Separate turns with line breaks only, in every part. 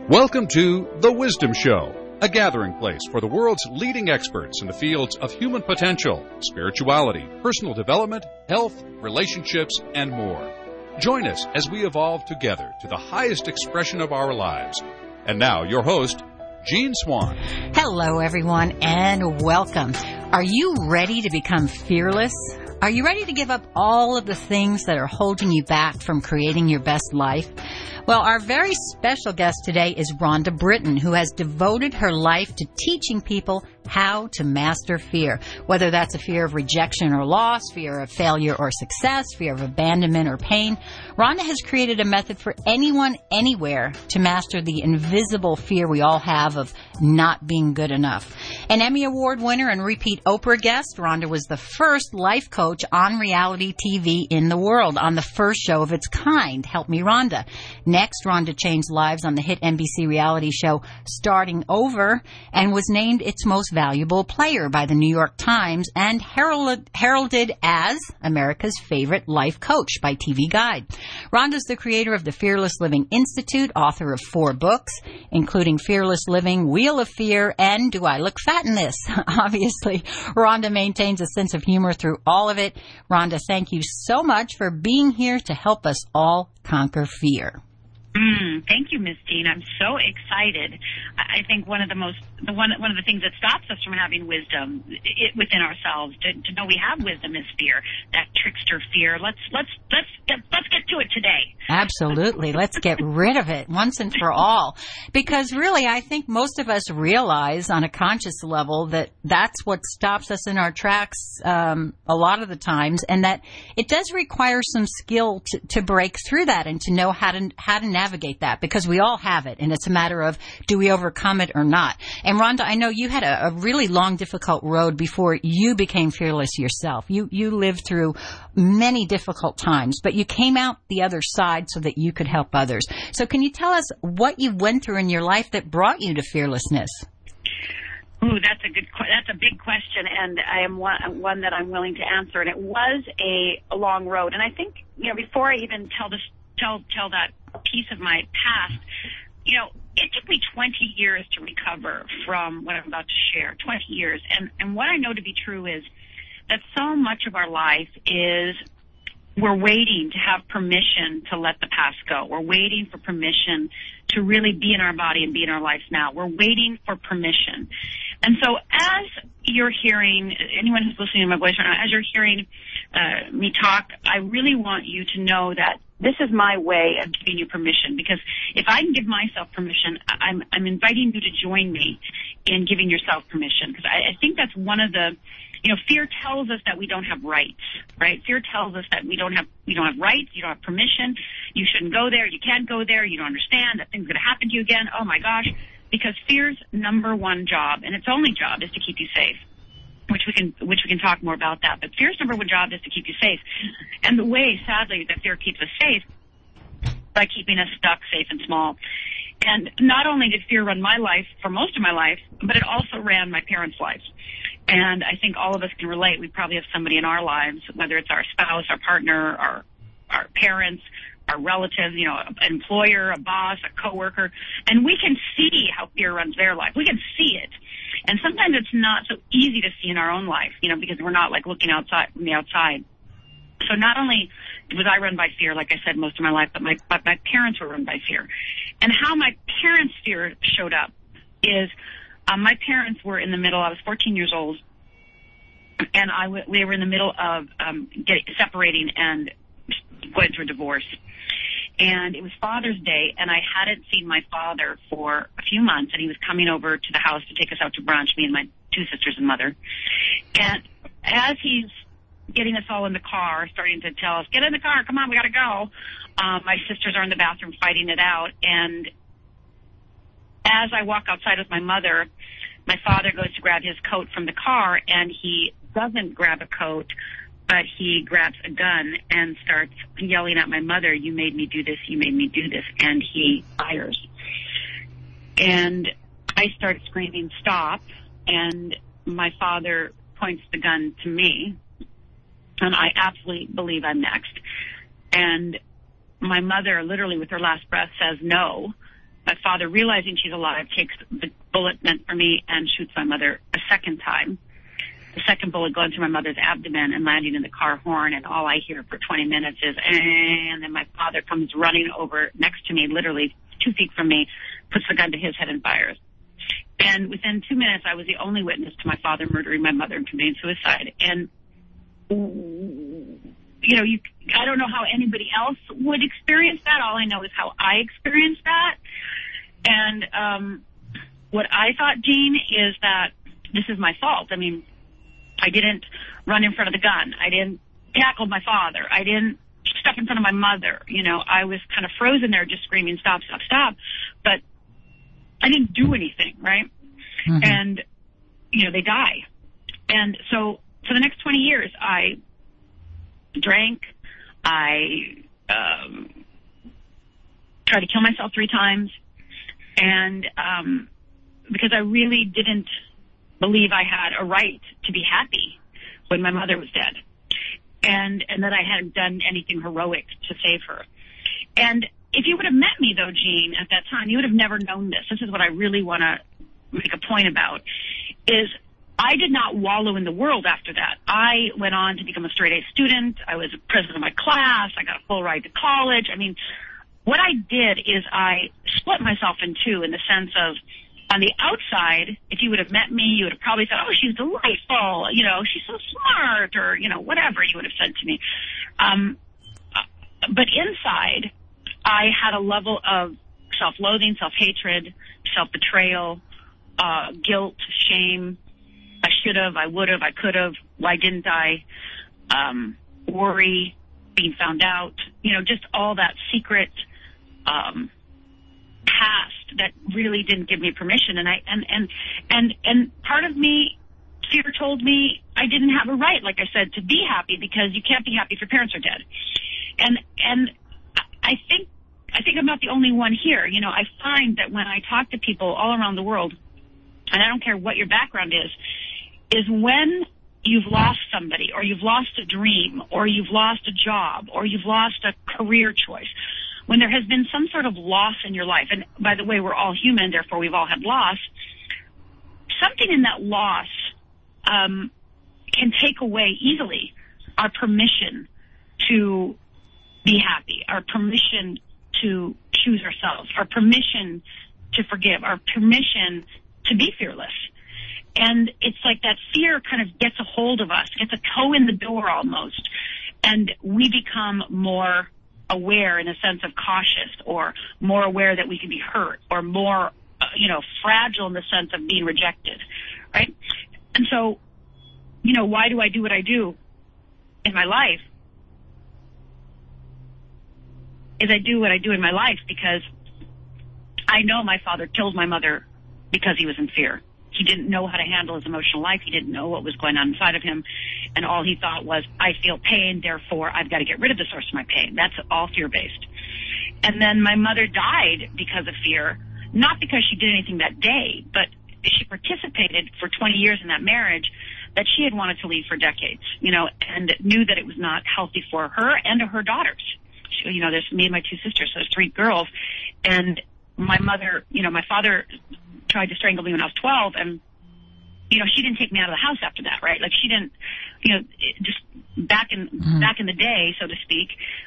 Welcome to The Wisdom Show, a gathering place for the world's leading experts in the fields of human potential, spirituality, personal development, health, relationships, and more. Join us as we evolve together to the highest expression of our lives. And now, your host, Jean Swan.
Hello, everyone, and welcome. Are you ready to become fearless? Are you ready to give up all of the things that are holding you back from creating your best life? Well, our very special guest today is Rhonda Britten, who has devoted her life to teaching people how to master fear, whether that's a fear of rejection or loss, fear of failure or success, fear of abandonment or pain. Rhonda has created a method for anyone, anywhere, to master the invisible fear we all have of not being good enough. An Emmy Award winner and repeat Oprah guest, Rhonda was the first life coach on reality TV in the world, on the first show of its kind, Help Me Rhonda. Next, Rhonda changed lives on the hit NBC reality show Starting Over and was named its most valuable player by the New York Times and heralded as America's favorite life coach by TV Guide. Rhonda's the creator of the Fearless Living Institute, author of 4 books, including Fearless Living, Wheel of Fear, and Do I Look Fat in This? Obviously, Rhonda maintains a sense of humor through all of it. Rhonda, thank you so much for being here to help us all conquer fear.
Thank you, Miss Jean. I'm so excited. I think one of the things that stops us from having wisdom within ourselves to know we have wisdom is fear, that trickster fear. Let's get to it today.
Absolutely. Let's get rid of it once and for all. Because really, I think most of us realize on a conscious level that that's what stops us in our tracks a lot of the times, and that it does require some skill to break through that and to know how to navigate that, because we all have it, and it's a matter of do we overcome it or not. And Rhonda, I know you had a really long, difficult road before you became fearless yourself. You lived through many difficult times, but you came out the other side so that you could help others. So can you tell us what you went through in your life that brought you to fearlessness?
Ooh, that's a big question, and I am one that I'm willing to answer. And it was a long road. And I think, before I even tell that piece of my past, it took me 20 years to recover from what I'm about to share. 20 years, and what I know to be true is that so much of our life is we're waiting to have permission to let the past go. We're waiting for permission to really be in our body and be in our lives now. We're waiting for permission. And so as you're hearing, anyone who's listening to my voice right now, as you're hearing me talk, I really want you to know that this is my way of giving you permission, because if I can give myself permission, I'm inviting you to join me in giving yourself permission, because I think that's one of the, fear tells us that we don't have rights, right? Fear tells us that we don't have rights, you don't have permission, you shouldn't go there, you can't go there, you don't understand that things are going to happen to you again. Oh my gosh, because fear's number one job, and its only job, is to keep you safe. Which we can talk more about that. But fear's number one job is to keep you safe. And the way, sadly, that fear keeps us safe, by keeping us stuck, safe, and small. And not only did fear run my life for most of my life, but it also ran my parents' lives. And I think all of us can relate. We probably have somebody in our lives, whether it's our spouse, our partner, our parents, our relatives, an employer, a boss, a coworker, and we can see how fear runs their life. We can see it. And sometimes it's not so easy to see in our own life, because we're not looking outside from the outside. So not only was I run by fear, like I said, most of my life, but my parents were run by fear. And how my parents' fear showed up is my parents were in the middle. I was 14 years old, and we were in the middle of separating and going through a divorce. And it was Father's Day, and I hadn't seen my father for a few months, and he was coming over to the house to take us out to brunch, me and my 2 sisters and mother. And as he's getting us all in the car, starting to tell us, get in the car, come on, we got to go, my sisters are in the bathroom fighting it out. And as I walk outside with my mother, my father goes to grab his coat from the car, and he doesn't grab a coat, but he grabs a gun and starts yelling at my mother, you made me do this, you made me do this, and he fires. And I start screaming, stop, and my father points the gun to me, and I absolutely believe I'm next. And my mother, literally with her last breath, says no, my father, realizing she's alive, takes the bullet meant for me and shoots my mother a second time. The second bullet going through my mother's abdomen and landing in the car horn, and all I hear for 20 minutes is, and then my father comes running over next to me, literally 2 feet from me, puts the gun to his head and fires. And within 2 minutes, I was the only witness to my father murdering my mother and committing suicide. And, you know, I don't know how anybody else would experience that. All I know is how I experienced that. And what I thought, Gene, is that this is my fault. I mean, I didn't run in front of the gun. I didn't tackle my father. I didn't step in front of my mother. You know, I was kind of frozen there just screaming, stop, stop, stop. But I didn't do anything, right? Mm-hmm. And, you know, they die. And so for the next 20 years, I drank. I tried to kill myself 3 times. And because I really didn't believe I had a right to be happy when my mother was dead, and that I hadn't done anything heroic to save her. And if you would have met me, though, Gene, at that time, you would have never known this. This is what I really want to make a point about, is I did not wallow in the world after that. I went on to become a straight-A student. I was president of my class. I got a full ride to college. I mean, what I did is I split myself in two, in the sense of, on the outside, if you would have met me, you would have probably said, oh, she's delightful, you know, she's so smart, or, you know, whatever you would have said to me. But inside, I had a level of self-loathing, self-hatred, self-betrayal, guilt, shame. I should have, I would have, I could have, why didn't I? Worry, being found out, you know, just all that secret past that really didn't give me permission. And part of me, fear told me I didn't have a right, like I said, to be happy, because you can't be happy if your parents are dead. And I think I'm not the only one here. You know, I find that when I talk to people all around the world, and I don't care what your background is when you've lost somebody, or you've lost a dream, or you've lost a job, or you've lost a career choice, when there has been some sort of loss in your life, and by the way, we're all human, therefore we've all had loss, something in that loss can take away easily our permission to be happy, our permission to choose ourselves, our permission to forgive, our permission to be fearless. And it's like that fear kind of gets a hold of us, gets a toe in the door almost, and we become more aware, in a sense of cautious, or more aware that we can be hurt, or more, fragile in the sense of being rejected, right? And so, why do I do what I do in my life? Is I do what I do in my life because I know my father killed my mother because he was in fear. He didn't know how to handle his emotional life. He didn't know what was going on inside of him. And all he thought was, I feel pain, therefore I've got to get rid of the source of my pain. That's all fear-based. And then my mother died because of fear, not because she did anything that day, but she participated for 20 years in that marriage that she had wanted to leave for decades, and knew that it was not healthy for her and to her daughters. There's me and my 2 sisters, so there's 3 girls. And my mother, my father tried to strangle me when I was 12, and she didn't take me out of the house after that, right? Like, she didn't, just back in the day, so to speak,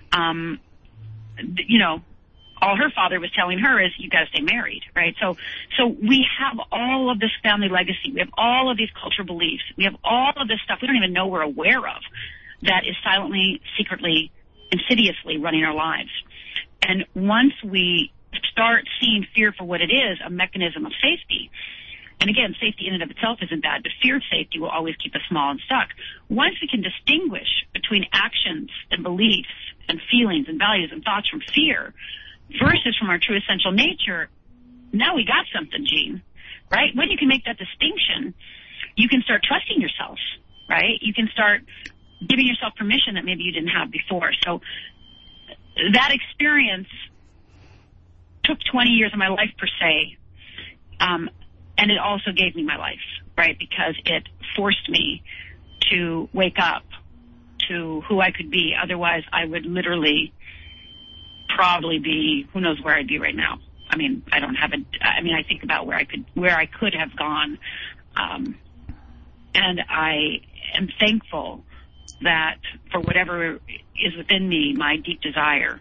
all her father was telling her is, you got to stay married, right? So we have all of this family legacy. We have all of these cultural beliefs. We have all of this stuff we don't even know we're aware of that is silently, secretly, insidiously running our lives. And once we start seeing fear for what it is, a mechanism of safety, and again, safety in and of itself isn't bad, but fear of safety will always keep us small and stuck. Once we can distinguish between actions and beliefs and feelings and values and thoughts from fear versus from our true essential nature, now we got something, Gene, right? When you can make that distinction, you can start trusting yourself, right? You can start giving yourself permission that maybe you didn't have before. So that experience took 20 years of my life, per se, and it also gave me my life, right? Because it forced me to wake up to who I could be. Otherwise, I would literally probably be, who knows where I'd be right now. I mean, I think about where I could have gone. And I am thankful that for whatever is within me, my deep desire,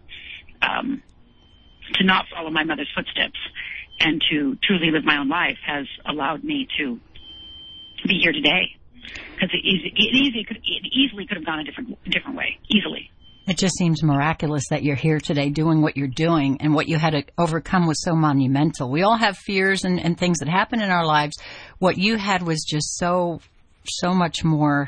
to not follow my mother's footsteps and to truly live my own life has allowed me to be here today. Because it easily could have gone a different way, easily.
It just seems miraculous that you're here today doing what you're doing, and what you had to overcome was so monumental. We all have fears and things that happen in our lives. What you had was just so much more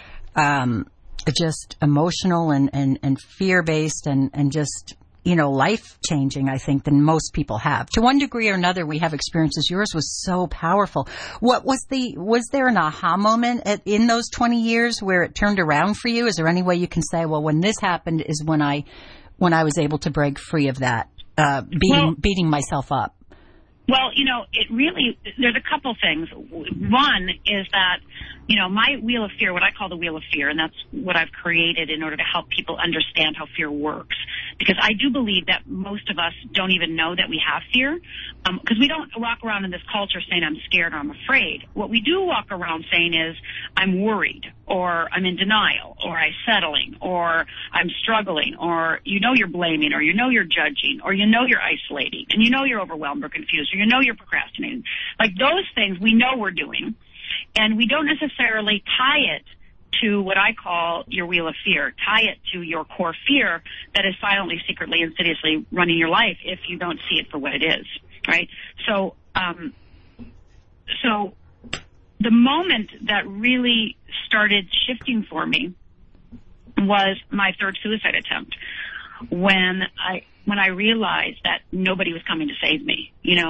just emotional and fear-based and just, life-changing, I think, than most people have. To one degree or another, we have experiences. Yours was so powerful. Was there an aha moment in those 20 years where it turned around for you? Is there any way you can say, well, when this happened is when I was able to break free of that, beating myself up?
Well, there's a couple things. One is that, my wheel of fear, what I call the wheel of fear, and that's what I've created in order to help people understand how fear works. Because I do believe that most of us don't even know that we have fear. Because we don't walk around in this culture saying I'm scared or I'm afraid. What we do walk around saying is I'm worried, or I'm in denial, or I'm settling, or I'm struggling, or you're blaming, or you're judging, or you're isolating, and you're overwhelmed or confused, or you're procrastinating. Like those things we know we're doing, and we don't necessarily tie it to what I call your wheel of fear. Tie it to your core fear that is silently, secretly, insidiously running your life if you don't see it for what it is, right? So the moment that really started shifting for me was my third suicide attempt, when I realized that nobody was coming to save me.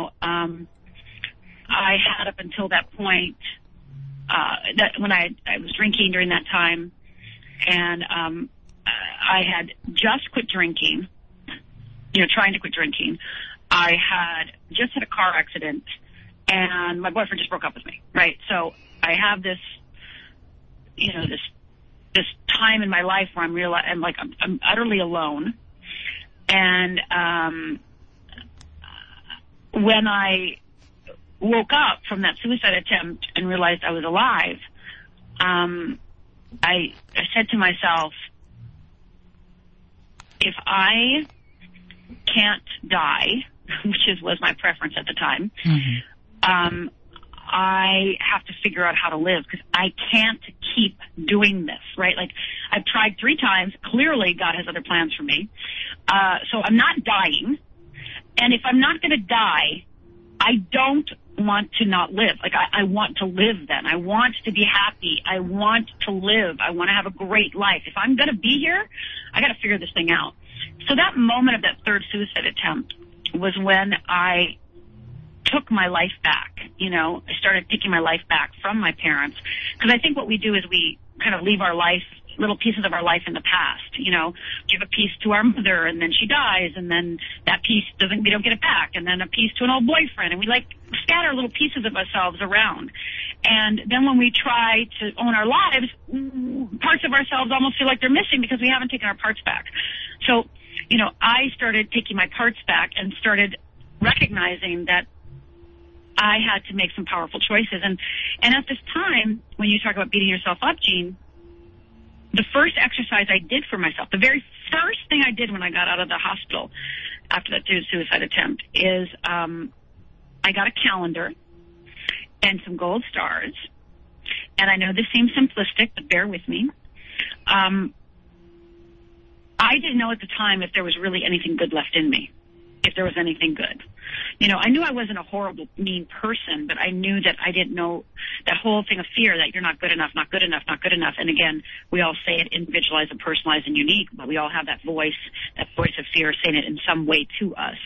I had up until that point, that when I was drinking during that time, and I had just quit drinking, trying to quit drinking. I had just had a car accident, and my boyfriend just broke up with me, right? So I have this, this time in my life where I'm utterly alone. And when I woke up from that suicide attempt and realized I was alive, I said to myself, if I can't die, which was my preference at the time, I have to figure out how to live, because I can't keep doing this, right? Like, I've tried 3 times. Clearly, God has other plans for me. So I'm not dying. And if I'm not going to die, I don't want to not live. Like, I want to live then. I want to be happy. I want to live. I want to have a great life. If I'm going to be here, I got to figure this thing out. So that moment of that third suicide attempt was when I took my life back. I started taking my life back from my parents, because I think what we do is we kind of leave our life, little pieces of our life in the past. Give a piece to our mother, and then she dies, and then that piece we don't get it back, and then a piece to an old boyfriend, and we scatter little pieces of ourselves around. And then when we try to own our lives, parts of ourselves almost feel like they're missing because we haven't taken our parts back. So, I started taking my parts back and started recognizing that I had to make some powerful choices. And at this time, when you talk about beating yourself up, Jean, the first exercise I did for myself, the very first thing I did when I got out of the hospital after that suicide attempt is I got a calendar and some gold stars. And I know this seems simplistic, but bear with me. I didn't know at the time if there was really anything good left in me, if there was anything good. I knew I wasn't a horrible, mean person, but I knew that I didn't know that whole thing of fear, that you're not good enough, not good enough, not good enough. And again, we all say it individualized and personalized and unique, but we all have that voice of fear saying it in some way to us.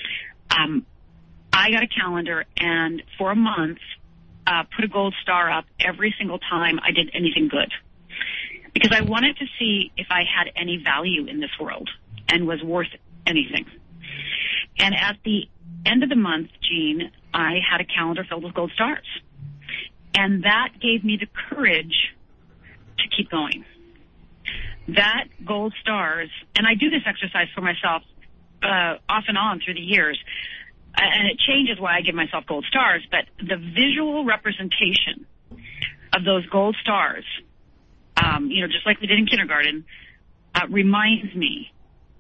I got a calendar, and for a month, put a gold star up every single time I did anything good, because I wanted to see if I had any value in this world and was worth anything. And at the end of the month, Jean, I had a calendar filled with gold stars. And that gave me the courage to keep going. That gold stars, and I do this exercise for myself off and on through the years. and it changes why I give myself gold stars, but the visual representation of those gold stars, just like we did in kindergarten, reminds me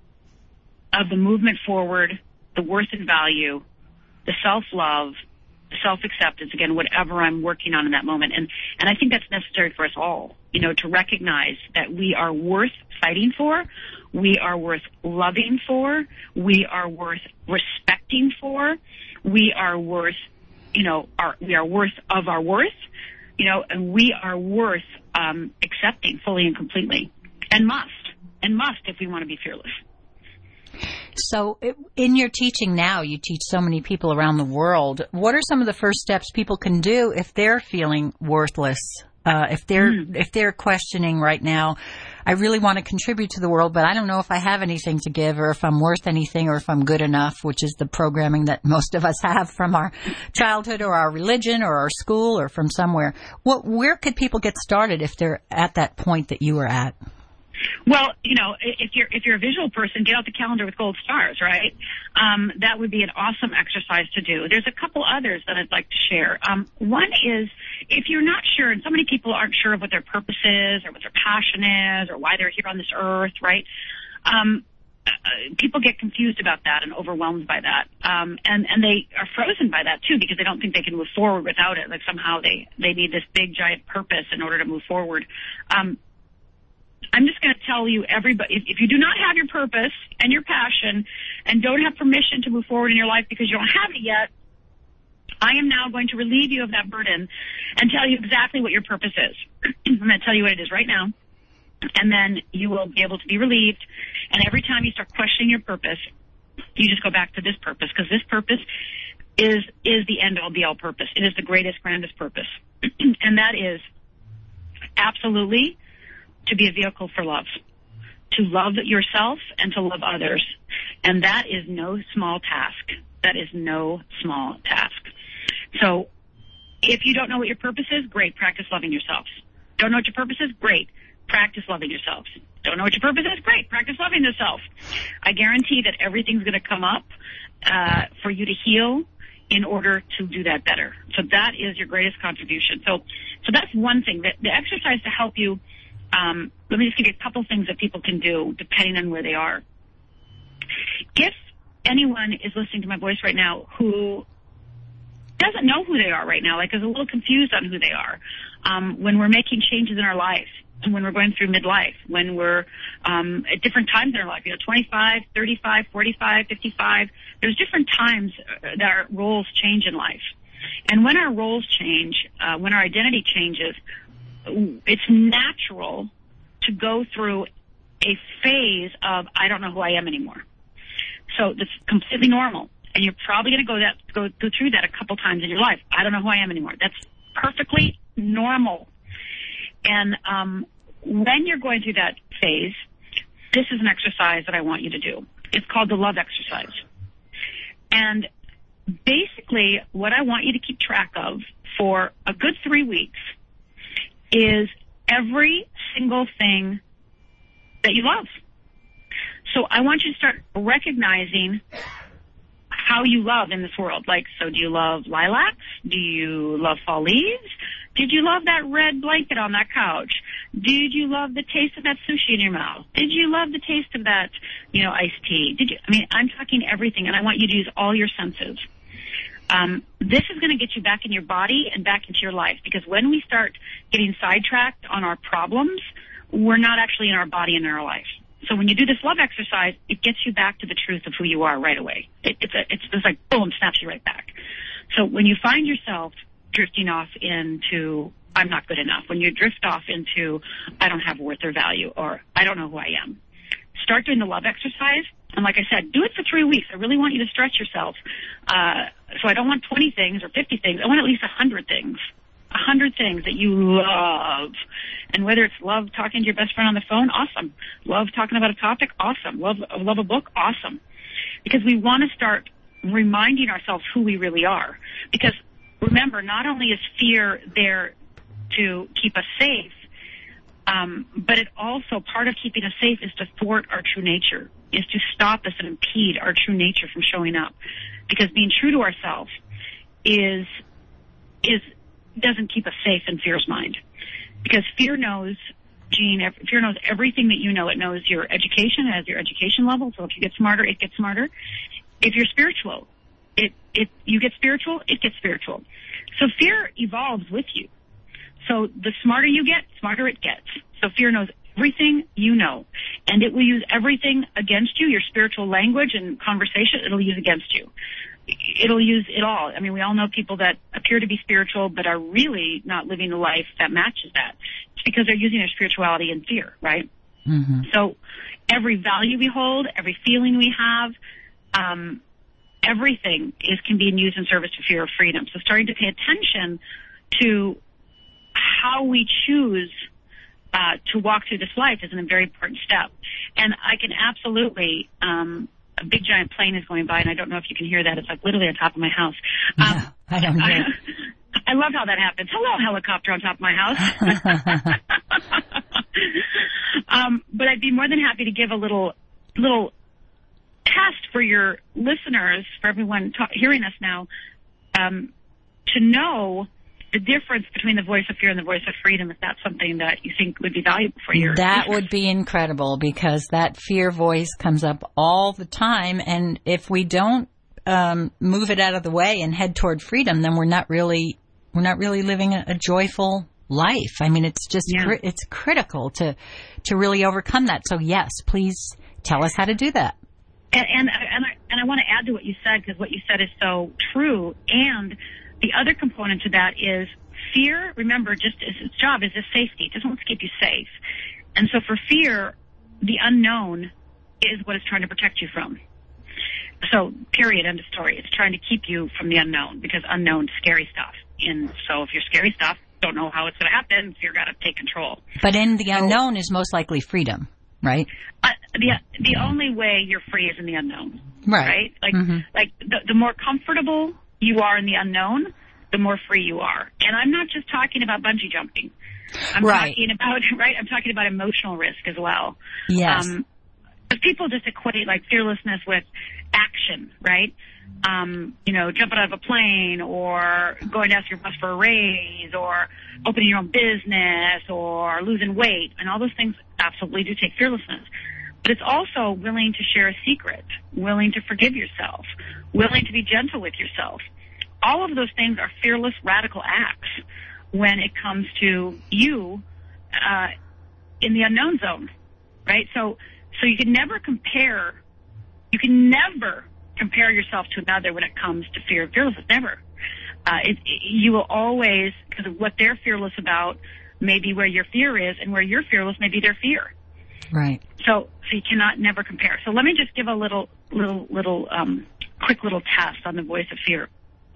of the movement forward, the worth and value, the self-love, the self-acceptance, again, whatever I'm working on in that moment. And I think that's necessary for us all, to recognize that we are worth fighting for, we are worth loving for, we are worth respecting for, we are worth, we are worth of our worth, and we are worth accepting fully and completely, and must if we want to be fearless.
So in your teaching now, you teach so many people around the world. What are some of the first steps people can do if they're feeling worthless? If they're questioning right now, I really want to contribute to the world, but I don't know if I have anything to give or if I'm worth anything or if I'm good enough, which is the programming that most of us have from our childhood or our religion or our school or from somewhere. Where could people get started if they're at that point that you were at?
Well, if you're a visual person, get out the calendar with gold stars, right? That would be an awesome exercise to do. There's a couple others that I'd like to share. One is, if you're not sure, and so many people aren't sure of what their purpose is or what their passion is or why they're here on this earth, right? People get confused about that and overwhelmed by that. And they are frozen by that too, because they don't think they can move forward without it. Like somehow they need this big giant purpose in order to move forward. I'm just going to tell you, everybody, if you do not have your purpose and your passion and don't have permission to move forward in your life because you don't have it yet, I am now going to relieve you of that burden and tell you exactly what your purpose is. I'm going to tell you what it is right now, and then you will be able to be relieved. And every time you start questioning your purpose, you just go back to this purpose, because this purpose is the end-all, be-all purpose. It is the greatest, grandest purpose. And that is absolutely to be a vehicle for love, to love yourself and to love others. And that is no small task. That is no small task. So if you don't know what your purpose is, great, practice loving yourself. Don't know what your purpose is? Great, practice loving yourself. Don't know what your purpose is? Great, practice loving yourself. I guarantee that everything's going to come up for you to heal in order to do that better. So that is your greatest contribution. So that's one thing. The exercise to help you, let me just give you a couple things that people can do depending on where they are. If anyone is listening to my voice right now who doesn't know who they are right now, like is a little confused on who they are, when we're making changes in our life, when we're going through midlife, when we're at different times in our life, 25, 35, 45, 55, there's different times that our roles change in life. And when our roles change, when our identity changes, it's natural to go through a phase of, I don't know who I am anymore. So that's completely normal. And you're probably going to go through that a couple times in your life. I don't know who I am anymore. That's perfectly normal. And when you're going through that phase, this is an exercise that I want you to do. It's called the love exercise. And basically, what I want you to keep track of for a good 3 weeks is every single thing that you love. So I want you to start recognizing how you love in this world. Like, so do you love lilacs? Do you love fall leaves? Did you love that red blanket on that couch? Did you love the taste of that sushi in your mouth? Did you love the taste of that, iced tea? I'm talking everything, and I want you to use all your senses. This is going to get you back in your body and back into your life, because when we start getting sidetracked on our problems, we're not actually in our body and in our life. So when you do this love exercise, it gets you back to the truth of who you are right away. It's just like, boom, snaps you right back. So when you find yourself drifting off into, I'm not good enough, when you drift off into, I don't have worth or value, or I don't know who I am, start doing the love exercise. And like I said, do it for 3 weeks. I really want you to stretch yourself. So I don't want 20 things or 50 things. I want at least 100 things. 100 things that you love. And whether it's love talking to your best friend on the phone, awesome. Love talking about a topic, awesome. Love a book, awesome. Because we want to start reminding ourselves who we really are. Because remember, not only is fear there to keep us safe, but it also, part of keeping us safe is to thwart our true nature. is to stop us and impede our true nature from showing up. Because being true to ourselves doesn't keep us safe in fear's mind. Because fear knows, Jean, fear knows everything that you know. It knows your education, it has your education level. So if you get smarter, it gets smarter. If you're spiritual, you get spiritual, it gets spiritual. So fear evolves with you. So the smarter you get, smarter it gets. So fear knows everything you know, and it will use everything against you, your spiritual language and conversation, it'll use against you. It'll use it all. I mean, we all know people that appear to be spiritual but are really not living a life that matches that. It's because they're using their spirituality in fear, right? Mm-hmm. So every value we hold, every feeling we have, everything can be used in service to fear of freedom. So starting to pay attention to how we choose to walk through this life is a very important step. And I can absolutely, a big giant plane is going by, and I don't know if you can hear that. It's like literally on top of my house.
Yeah, I don't hear it.
I love how that happens. Hello, helicopter on top of my house. But I'd be more than happy to give a little test for your listeners, for everyone hearing us now, to know the difference between the voice of fear and the voice of freedom, if that's something that you think would be valuable for your
That would be incredible, because that fear voice comes up all the time, and if we don't move it out of the way and head toward freedom, then we're not really living a joyful life. I mean, it's just it's critical to really overcome that. So yes, please tell us how to do that.
And I want to add to what you said, because what you said is so true. And the other component to that is fear. Remember, just its job is just safety. It just wants to keep you safe. And so for fear, the unknown is what it's trying to protect you from. So period, end of story. It's trying to keep you from the unknown, because unknown, scary stuff. And so if you're scary stuff, don't know how it's going to happen, fear got to take control.
But in the unknown is most likely freedom, right?
The only way you're free is in the unknown.
Right?
Like the more comfortable you are in the unknown, the more free you are. And I'm not just talking about bungee jumping. I'm talking about emotional risk as well.
Yes.
But people just equate like fearlessness with action, right? Jumping out of a plane, or going to ask your boss for a raise, or opening your own business, or losing weight. And all those things absolutely do take fearlessness. But it's also willing to share a secret, willing to forgive yourself, willing to be gentle with yourself. All of those things are fearless, radical acts when it comes to you in the unknown zone, right? So you can never compare yourself to another when it comes to fear and fearlessness. Never. You will always, because of what they're fearless about may be where your fear is, and where you're fearless may be their fear.
Right. So
you cannot never compare. So let me just give a quick little test on the voice of fear.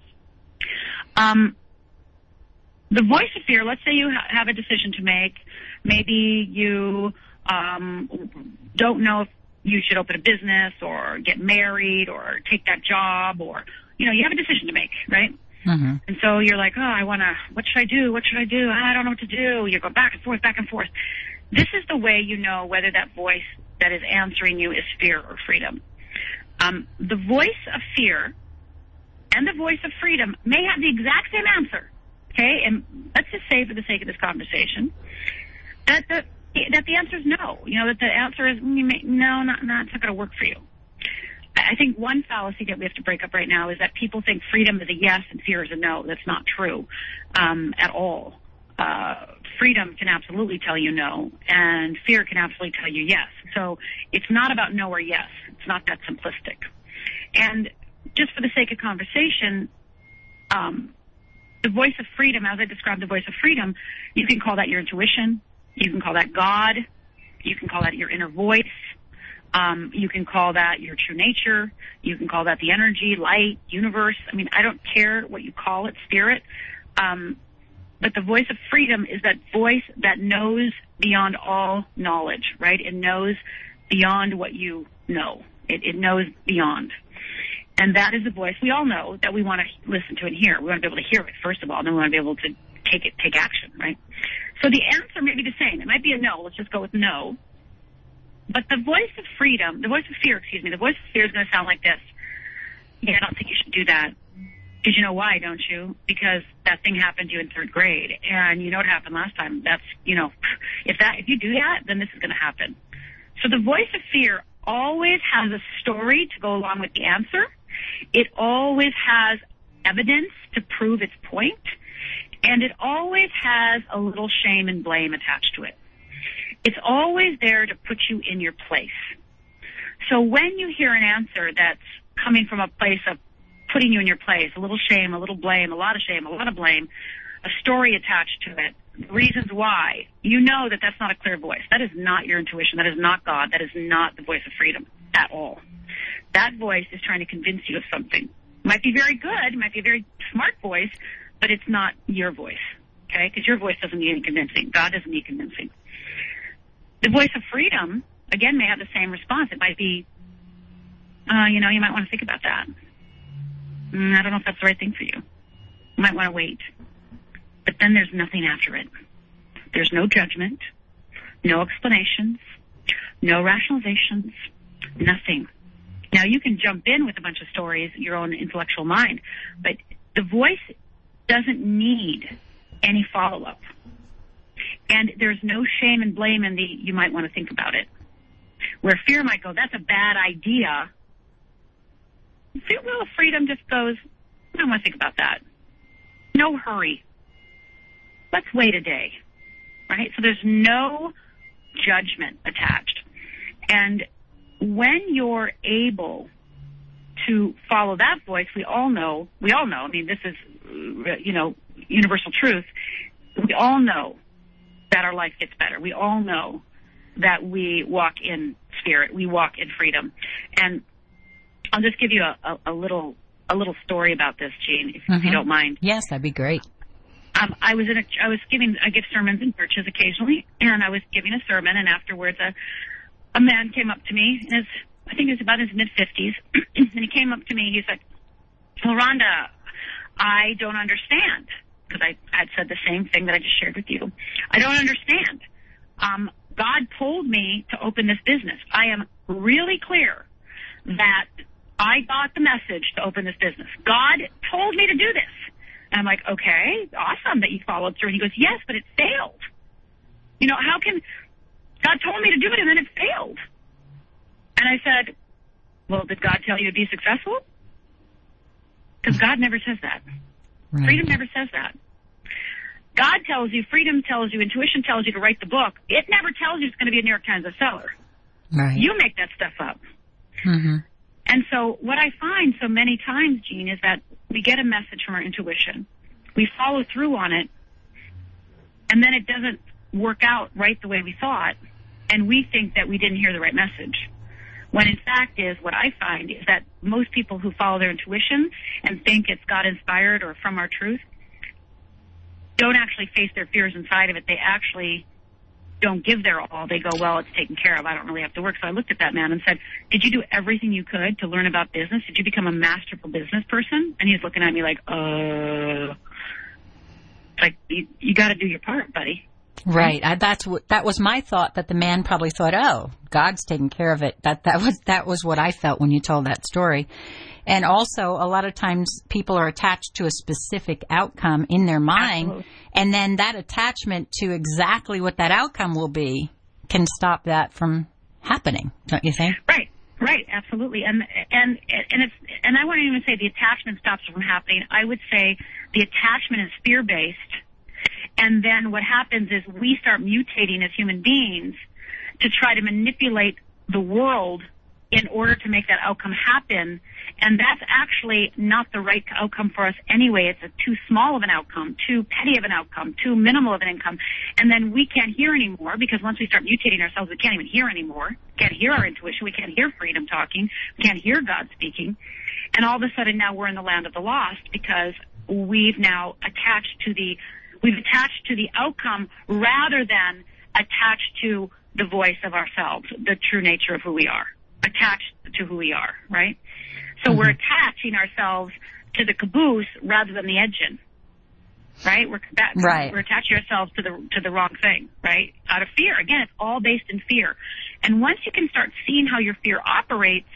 The voice of fear, let's say you have a decision to make. Maybe you don't know if you should open a business or get married or take that job, or, you have a decision to make, right? Mm-hmm. And so you're like, what should I do? What should I do? I don't know what to do. You go back and forth, back and forth. This is the way you know whether that voice that is answering you is fear or freedom. The voice of fear and the voice of freedom may have the exact same answer, okay? And let's just say, for the sake of this conversation, that the answer is no. That the answer is no, it's not going to work for you. I think one fallacy that we have to break up right now is that people think freedom is a yes and fear is a no. That's not true at all. Freedom can absolutely tell you no, and fear can absolutely tell you yes. So it's not about no or yes. It's not that simplistic. And just for the sake of conversation, the voice of freedom, as I described the voice of freedom, you can call that your intuition. You can call that God. You can call that your inner voice. You can call that your true nature. You can call that the energy, light, universe. I mean, I don't care what you call it, spirit. But the voice of freedom is that voice that knows beyond all knowledge, right? It knows beyond what you know. It knows beyond. And that is the voice we all know that we want to listen to and hear. We want to be able to hear it, first of all, and then we want to be able to take action, right? So the answer may be the same. It might be a no. Let's just go with no. But the voice of freedom, the voice of fear is going to sound like this. Yeah, I don't think you should do that. Because you know why, don't you? Because that thing happened to you in third grade, and you know what happened last time. That's, if you do that, then this is going to happen. So the voice of fear always has a story to go along with the answer. It always has evidence to prove its point, and it always has a little shame and blame attached to it. It's always there to put you in your place. So when you hear an answer that's coming from a place of putting you in your place, a little shame, a little blame, a lot of shame, a lot of blame, a story attached to it, reasons why, you know that that's not a clear voice. That is not your intuition. That is not God. That is not the voice of freedom at all. That voice is trying to convince you of something. It might be very good. It might be a very smart voice, but it's not your voice, okay? Because your voice doesn't need any convincing. God doesn't need convincing. The voice of freedom, again, may have the same response. It might be, you might want to think about that. I don't know if that's the right thing for you. You might want to wait. But then there's nothing after it. There's no judgment, no explanations, no rationalizations, nothing. Now, you can jump in with a bunch of stories, your own intellectual mind, but the voice doesn't need any follow-up. And there's no shame and blame in the, you might want to think about it. Where fear might go, that's a bad idea. Well, freedom just goes, I don't want to think about that. No hurry. Let's wait a day. Right? So there's no judgment attached. And when you're able to follow that voice, we all know, I mean, this is, universal truth. We all know that our life gets better. We all know that we walk in spirit. We walk in freedom. And I'll just give you a little story about this, Jean, if you don't mind.
Yes, that'd be great.
I give sermons in churches occasionally, and I was giving a sermon, and afterwards a man came up to me, I think he was about his mid-50s, and he came up to me, he said, well, Rhonda, I don't understand, because I had said the same thing that I just shared with you. I don't understand. God told me to open this business. I am really clear that I got the message to open this business. God told me to do this. And I'm like, okay, awesome that you followed through. And he goes, yes, but it failed. How can God told me to do it and then it failed? And I said, well, did God tell you to be successful? Because God never says that. Right. Freedom never says that. God tells you, freedom tells you, intuition tells you to write the book. It never tells you it's going to be a New York Times bestseller. Right. You make that stuff up. Mm-hmm. And so what I find so many times, Jean, is that we get a message from our intuition. We follow through on it, and then it doesn't work out right the way we thought, and we think that we didn't hear the right message. When in fact is, what I find is that most people who follow their intuition and think it's God-inspired or from our truth don't actually face their fears inside of it. They actually don't give their all. They go, well, it's taken care of. I don't really have to work. So I looked at that man and said, did you do everything you could to learn about business? Did you become a masterful business person? And he's looking at me like, it's like, you got to do your part, buddy.
Right. That was my thought, that the man probably thought, oh, God's taking care of it. That was what I felt when you told that story. And also, a lot of times people are attached to a specific outcome in their mind. Absolutely. And then that attachment to exactly what that outcome will be can stop that from happening, don't you think?
Right, absolutely. And I wouldn't even say the attachment stops it from happening. I would say the attachment is fear-based. And then what happens is we start mutating as human beings to try to manipulate the world in order to make that outcome happen. And that's actually not the right outcome for us anyway. It's too small of an outcome, too petty of an outcome, too minimal of an income. And then we can't hear anymore, because once we start mutating ourselves, we can't even hear anymore. We can't hear our intuition. We can't hear freedom talking. We can't hear God speaking. And all of a sudden now we're in the land of the lost, because we've now attached to the outcome rather than attached to the voice of ourselves, the true nature of who we are, attached to who we are, right? So we're attaching ourselves to the caboose rather than the engine, right? We're attaching ourselves to the wrong thing, right? Out of fear. Again, it's all based in fear. And once you can start seeing how your fear operates,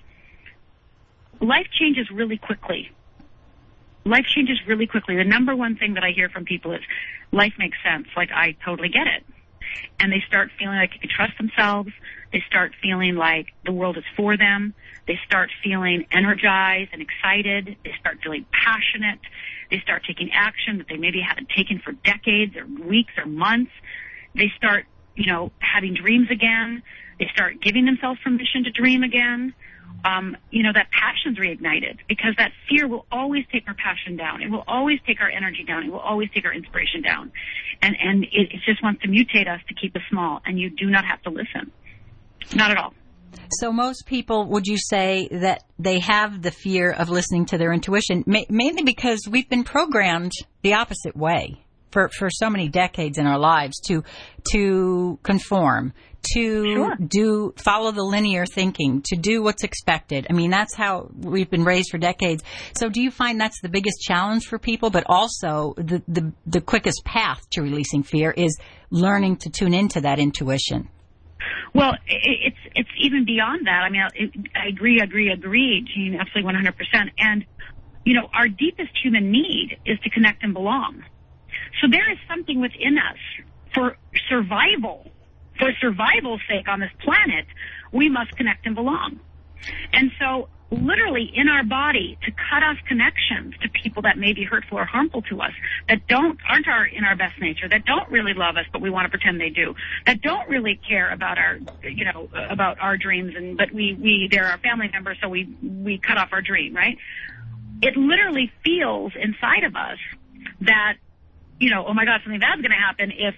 life changes really quickly. Life changes really quickly. The number one thing that I hear from people is life makes sense. Like, I totally get it. And they start feeling like they can trust themselves. They start feeling like the world is for them. They start feeling energized and excited. They start feeling passionate. They start taking action that they maybe haven't taken for decades or weeks or months. They start, having dreams again. They start giving themselves permission to dream again. That passion's reignited, because that fear will always take our passion down. It will always take our energy down. It will always take our inspiration down. And it just wants to mutate us to keep us small. And you do not have to listen. Not at all.
So most people, would you say that they have the fear of listening to their intuition, mainly because we've been programmed the opposite way for so many decades in our lives to conform, to follow the linear thinking, to do what's expected. I mean, that's how we've been raised for decades. So do you find that's the biggest challenge for people, but also the quickest path to releasing fear is learning to tune into that intuition?
Well, it's even beyond that. I mean, I agree, Jean, absolutely 100%. And, our deepest human need is to connect and belong. So there is something within us for survival's sake on this planet, we must connect and belong. And so literally in our body, to cut off connections to people that may be hurtful or harmful to us, that aren't in our best nature, that don't really love us, but we want to pretend they do, that don't really care about our dreams, but they're our family members, so we cut off our dream, right? It literally feels inside of us that, oh my God, something bad's going to happen if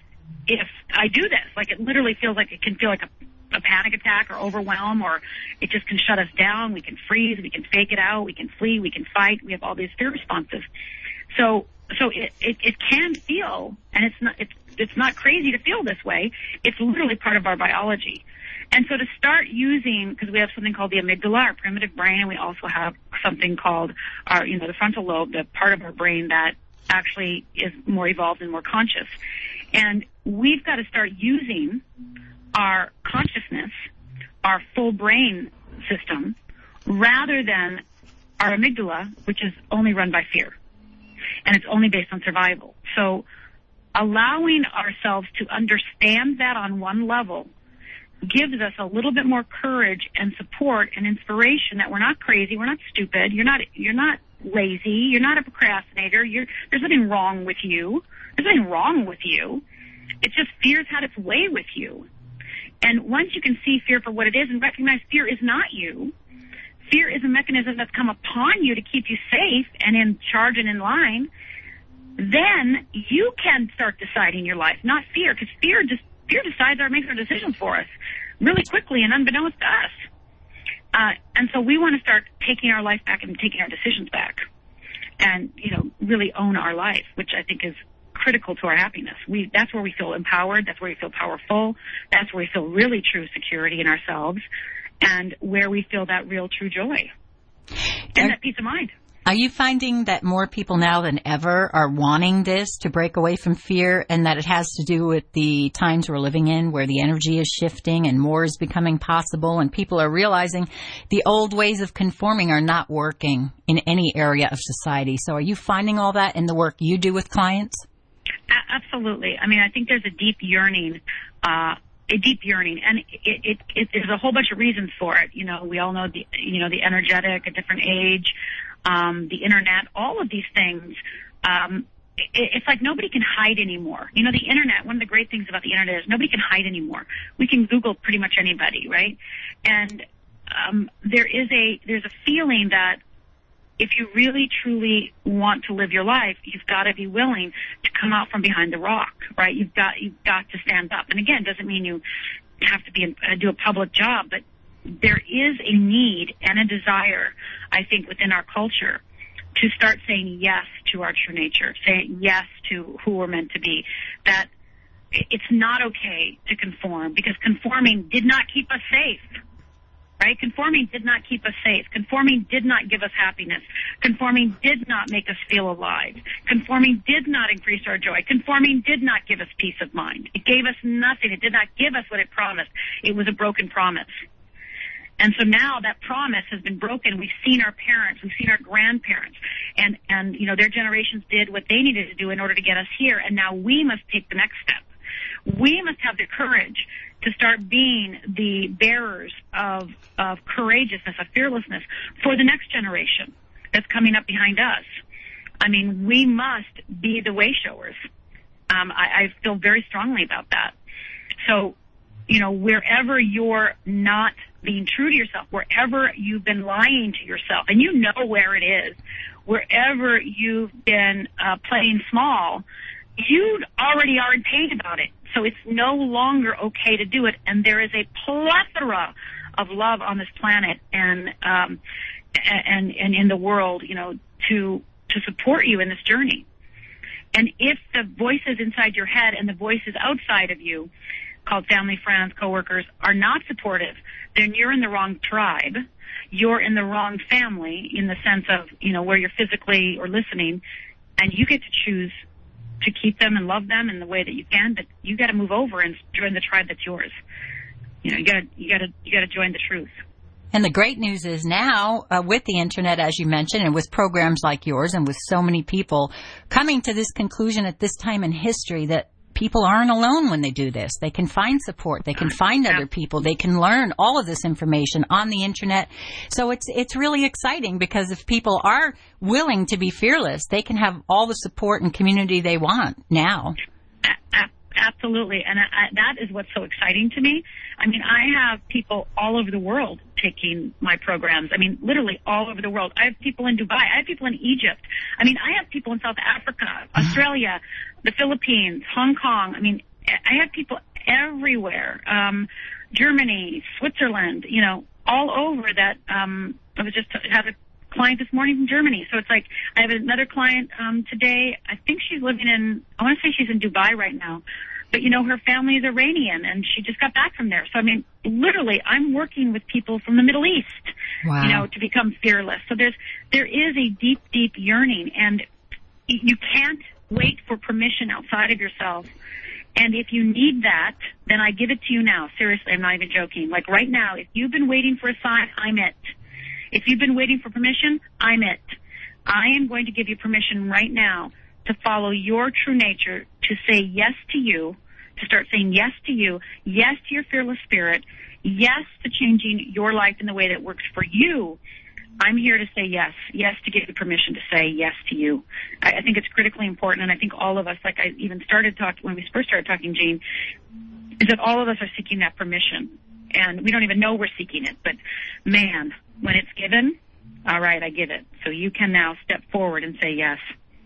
I do this. Like, it literally feels like, it can feel like a panic attack or overwhelm, or it just can shut us down. We can freeze, we can fake it out, we can flee, we can fight. We have all these fear responses. So it can feel, and it's not crazy to feel this way. It's literally part of our biology. And so to start using, because we have something called the amygdala, our primitive brain, and we also have something called our, the frontal lobe, the part of our brain that actually is more evolved and more conscious. And we've got to start using our consciousness, our full brain system, rather than our amygdala, which is only run by fear. And it's only based on survival. So allowing ourselves to understand that on one level gives us a little bit more courage and support and inspiration that we're not crazy, we're not stupid, you're not lazy, you're not a procrastinator, there's nothing wrong with you. There's nothing wrong with you. It's just fear's had its way with you. And once you can see fear for what it is and recognize fear is not you, fear is a mechanism that's come upon you to keep you safe and in charge and in line, then you can start deciding your life, not fear, because fear decides makes our decisions for us really quickly and unbeknownst to us. And so we want to start taking our life back and taking our decisions back and, really own our life, which I think is critical to our happiness. That's where we feel empowered. That's where we feel powerful. That's where we feel really true security in ourselves, and where we feel that real true joy and that peace of mind.
Are you finding that more people now than ever are wanting this to break away from fear, and that it has to do with the times we're living in where the energy is shifting and more is becoming possible, and people are realizing the old ways of conforming are not working in any area of society? So are you finding all that in the work you do with clients?
Absolutely. I mean, I think there's a deep yearning, and there's a whole bunch of reasons for it. We all know the energetic, a different age, the internet, all of these things. It's like nobody can hide anymore. The internet, one of the great things about the internet is nobody can hide anymore. We can Google pretty much anybody, right? And there's a feeling that if you really truly want to live your life, you've got to be willing to come out from behind the rock, right? You've got to stand up. And again, it doesn't mean you have to do a public job, but there is a need and a desire, I think, within our culture to start saying yes to our true nature, saying yes to who we're meant to be, that it's not okay to conform, because conforming did not keep us safe, right? Conforming did not keep us safe. Conforming did not give us happiness. Conforming did not make us feel alive. Conforming did not increase our joy. Conforming did not give us peace of mind. It gave us nothing. It did not give us what it promised. It was a broken promise. And so now that promise has been broken. We've seen our parents, we've seen our grandparents, and you know, their generations did what they needed to do in order to get us here, and now we must take the next step. We must have the courage to start being the bearers of courageousness, of fearlessness for the next generation that's coming up behind us. I mean, we must be the way showers. I feel very strongly about that. So, you know, wherever you're not being true to yourself, wherever you've been lying to yourself, and you know where it is, wherever you've been playing small, you already are in pain about it. So it's no longer okay to do it. And there is a plethora of love on this planet and in the world, you know, to support you in this journey. And if the voices inside your head and the voices outside of you, called family, friends, coworkers, are not supportive, then you're in the wrong tribe. You're in the wrong family in the sense of, you know, where you're physically or listening, and you get to choose to keep them and love them in the way that you can, but you got to move over and join the tribe that's yours. You know, you got to join the truth.
And the great news is now, with the internet, as you mentioned, and with programs like yours, and with so many people coming to this conclusion at this time in history, that people aren't alone when they do this. They can find support. They can find other people. They can learn all of this information on the internet. So it's really exciting, because if people are willing to be fearless, they can have all the support and community they want now.
Absolutely. And that is what's so exciting to me. I mean, I have people all over the world taking my programs. I mean, literally all over the world. I have people in Dubai. I have people in Egypt. I mean, I have people in South Africa, Australia, the Philippines, Hong Kong. I mean, I have people everywhere. Germany, Switzerland, you know, all over that. I was just had a client this morning from Germany. So it's like, I have another client today. I think she's living in, I want to say she's in Dubai right now. But, you know, her family is Iranian, and she just got back from there. So, I mean, literally, I'm working with people from the Middle East, you know, to become fearless. So there is a deep, deep yearning, and you can't wait for permission outside of yourself. And if you need that, then I give it to you now. Seriously, I'm not even joking. Like right now, if you've been waiting for a sign, I'm it. If you've been waiting for permission, I'm it. I am going to give you permission right now to follow your true nature, to say yes to you, to start saying yes to you, yes to your fearless spirit, yes to changing your life in the way that works for you. I'm here to say yes, yes to give you permission to say yes to you. I think it's critically important, and I think all of us, like I even started talking, when we first started talking, Jean, is that all of us are seeking that permission. And we don't even know we're seeking it, but man, when it's given, all right, I give it. So you can now step forward and say yes.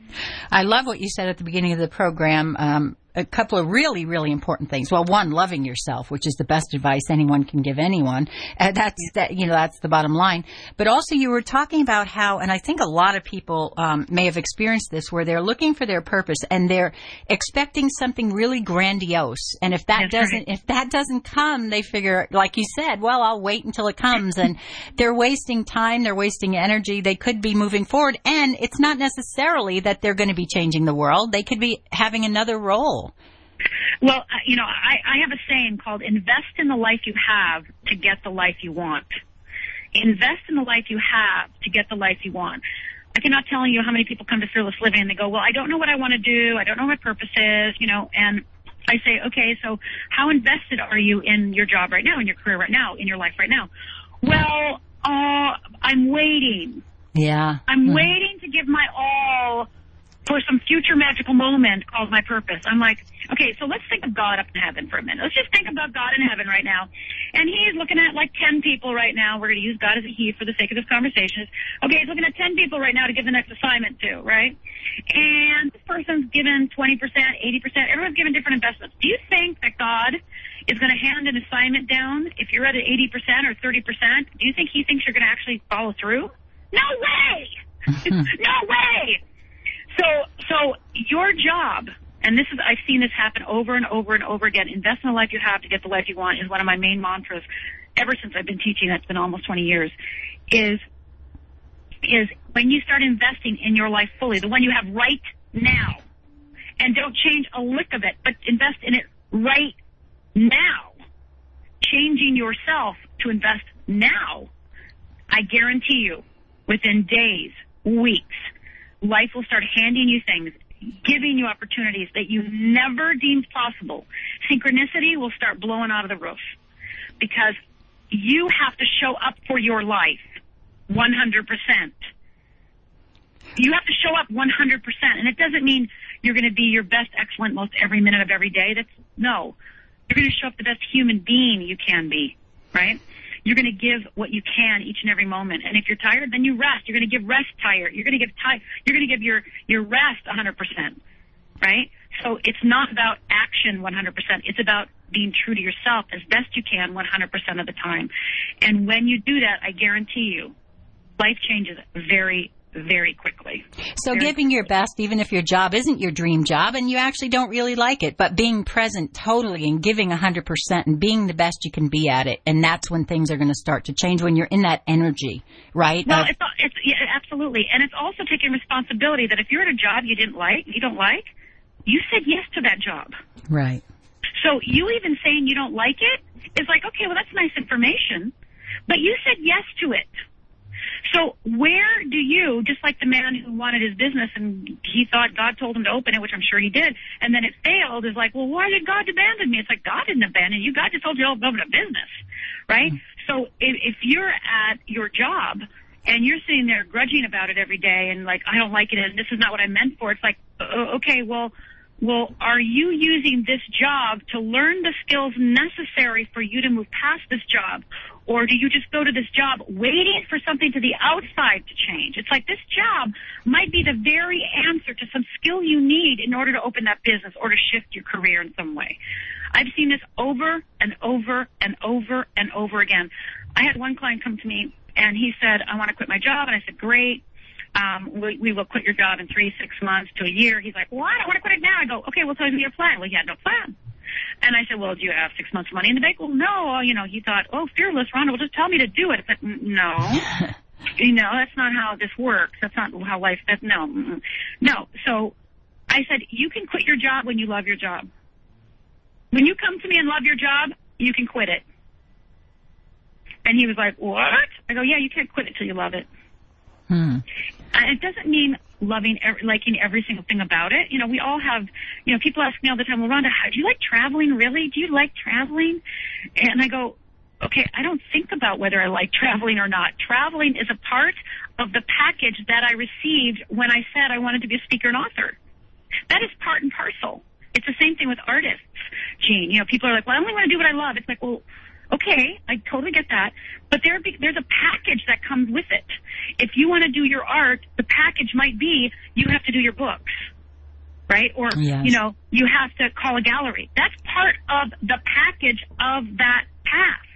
I love what you said at the beginning of the program. A couple of really, really important things. Well, one, loving yourself, which is the best advice anyone can give anyone. That's the bottom line. But also you were talking about how, and I think a lot of people may have experienced this, where they're looking for their purpose and they're expecting something really grandiose. And if that doesn't come, they figure, like you said, well, I'll wait until it comes. And they're wasting time, they're wasting energy. They could be moving forward, and it's not necessarily that they're going to be changing the world. They could be having another role.
Well, you know, I have a saying called invest in the life you have to get the life you want. Invest in the life you have to get the life you want. I cannot tell you how many people come to Fearless Living and they go, well, I don't know what I want to do. I don't know what my purpose is, you know, and I say, okay, so how invested are you in your job right now, in your career right now, in your life right now? Well, I'm waiting.
Yeah.
I'm waiting to give my all for some future magical moment called my purpose. I'm like, okay, so let's think of God up in heaven for a minute. Let's just think about God in heaven right now. And he's looking at like 10 people right now. We're going to use God as a he for the sake of this conversation. Okay, he's looking at 10 people right now to give the next assignment to, right? And this person's given 20%, 80%. Everyone's given different investments. Do you think that God is going to hand an assignment down if you're at an 80% or 30%? Do you think he thinks you're going to actually follow through? No way! No way! So your job, and I've seen this happen over and over and over again, invest in the life you have to get the life you want is one of my main mantras. ever since I've been teaching, that's been almost 20 years, is when you start investing in your life fully, the one you have right now, and don't change a lick of it, but invest in it right now, changing yourself to invest now, I guarantee you, within days, weeks, life will start handing you things, giving you opportunities that you never deemed possible. Synchronicity will start blowing out of the roof because you have to show up for your life 100%. You have to show up 100%. And it doesn't mean you're going to be your best, excellent, most every minute of every day. No. You're going to show up the best human being you can be, right? You're going to give what you can each and every moment. And if you're tired, then you rest. You're going to give rest tired. You're going to give your rest 100%, right? So it's not about action 100%. It's about being true to yourself as best you can 100% of the time. And when you do that, I guarantee you, life changes very, very quickly.
So giving your best, even if your job isn't your dream job and you actually don't really like it, but being present totally and giving 100% and being the best you can be at it. And that's when things are going to start to change, when you're in that energy, right?
Well, yeah, absolutely. And it's also taking responsibility that if you're at a job you don't like, you said yes to that job.
Right.
So you even saying you don't like it is like, okay, well, that's nice information, but you said yes to it. So where do you, just like the man who wanted his business and he thought God told him to open it, which I'm sure he did, and then it failed, is like, well, why did God abandon me? It's like, God didn't abandon you. God just told you to open a business, right? Mm-hmm. So if you're at your job and you're sitting there grudging about it every day and like, I don't like it and this is not what I meant for, it's like, okay, well, are you using this job to learn the skills necessary for you to move past this job? Or do you just go to this job waiting for something to the outside to change? It's like this job might be the very answer to some skill you need in order to open that business or to shift your career in some way. I've seen this over and over and over and over again. I had one client come to me and he said, I want to quit my job. And I said, great. We will quit your job in 3, 6 months to a year. He's like, what? I want to quit it now. I go, okay, well, tell me your plan. Well, he had no plan. And I said, well, do you have 6 months money in the bank? Well, no. He thought, fearless, Rhonda, well, just tell me to do it. I said, no. That's not how this works. That's not how life, no. So I said, you can quit your job when you love your job. When you come to me and love your job, you can quit it. And he was like, what? I go, yeah, you can't quit it till you love it. It doesn't mean liking every single thing about it. We all have, people ask me all the time, well, Rhonda, do you like traveling? Really? Do you like traveling? And I go, okay, I don't think about whether I like traveling or not. Traveling is a part of the package that I received when I said I wanted to be a speaker and author. That is part and parcel. It's the same thing with artists, Jean. People are like, well, I only want to do what I love. It's like, well, okay, I totally get that. But there's a package that comes with it. If you want to do your art, the package might be you have to do your books, right? Or,
yes.
You have to call a gallery. That's part of the package of that path.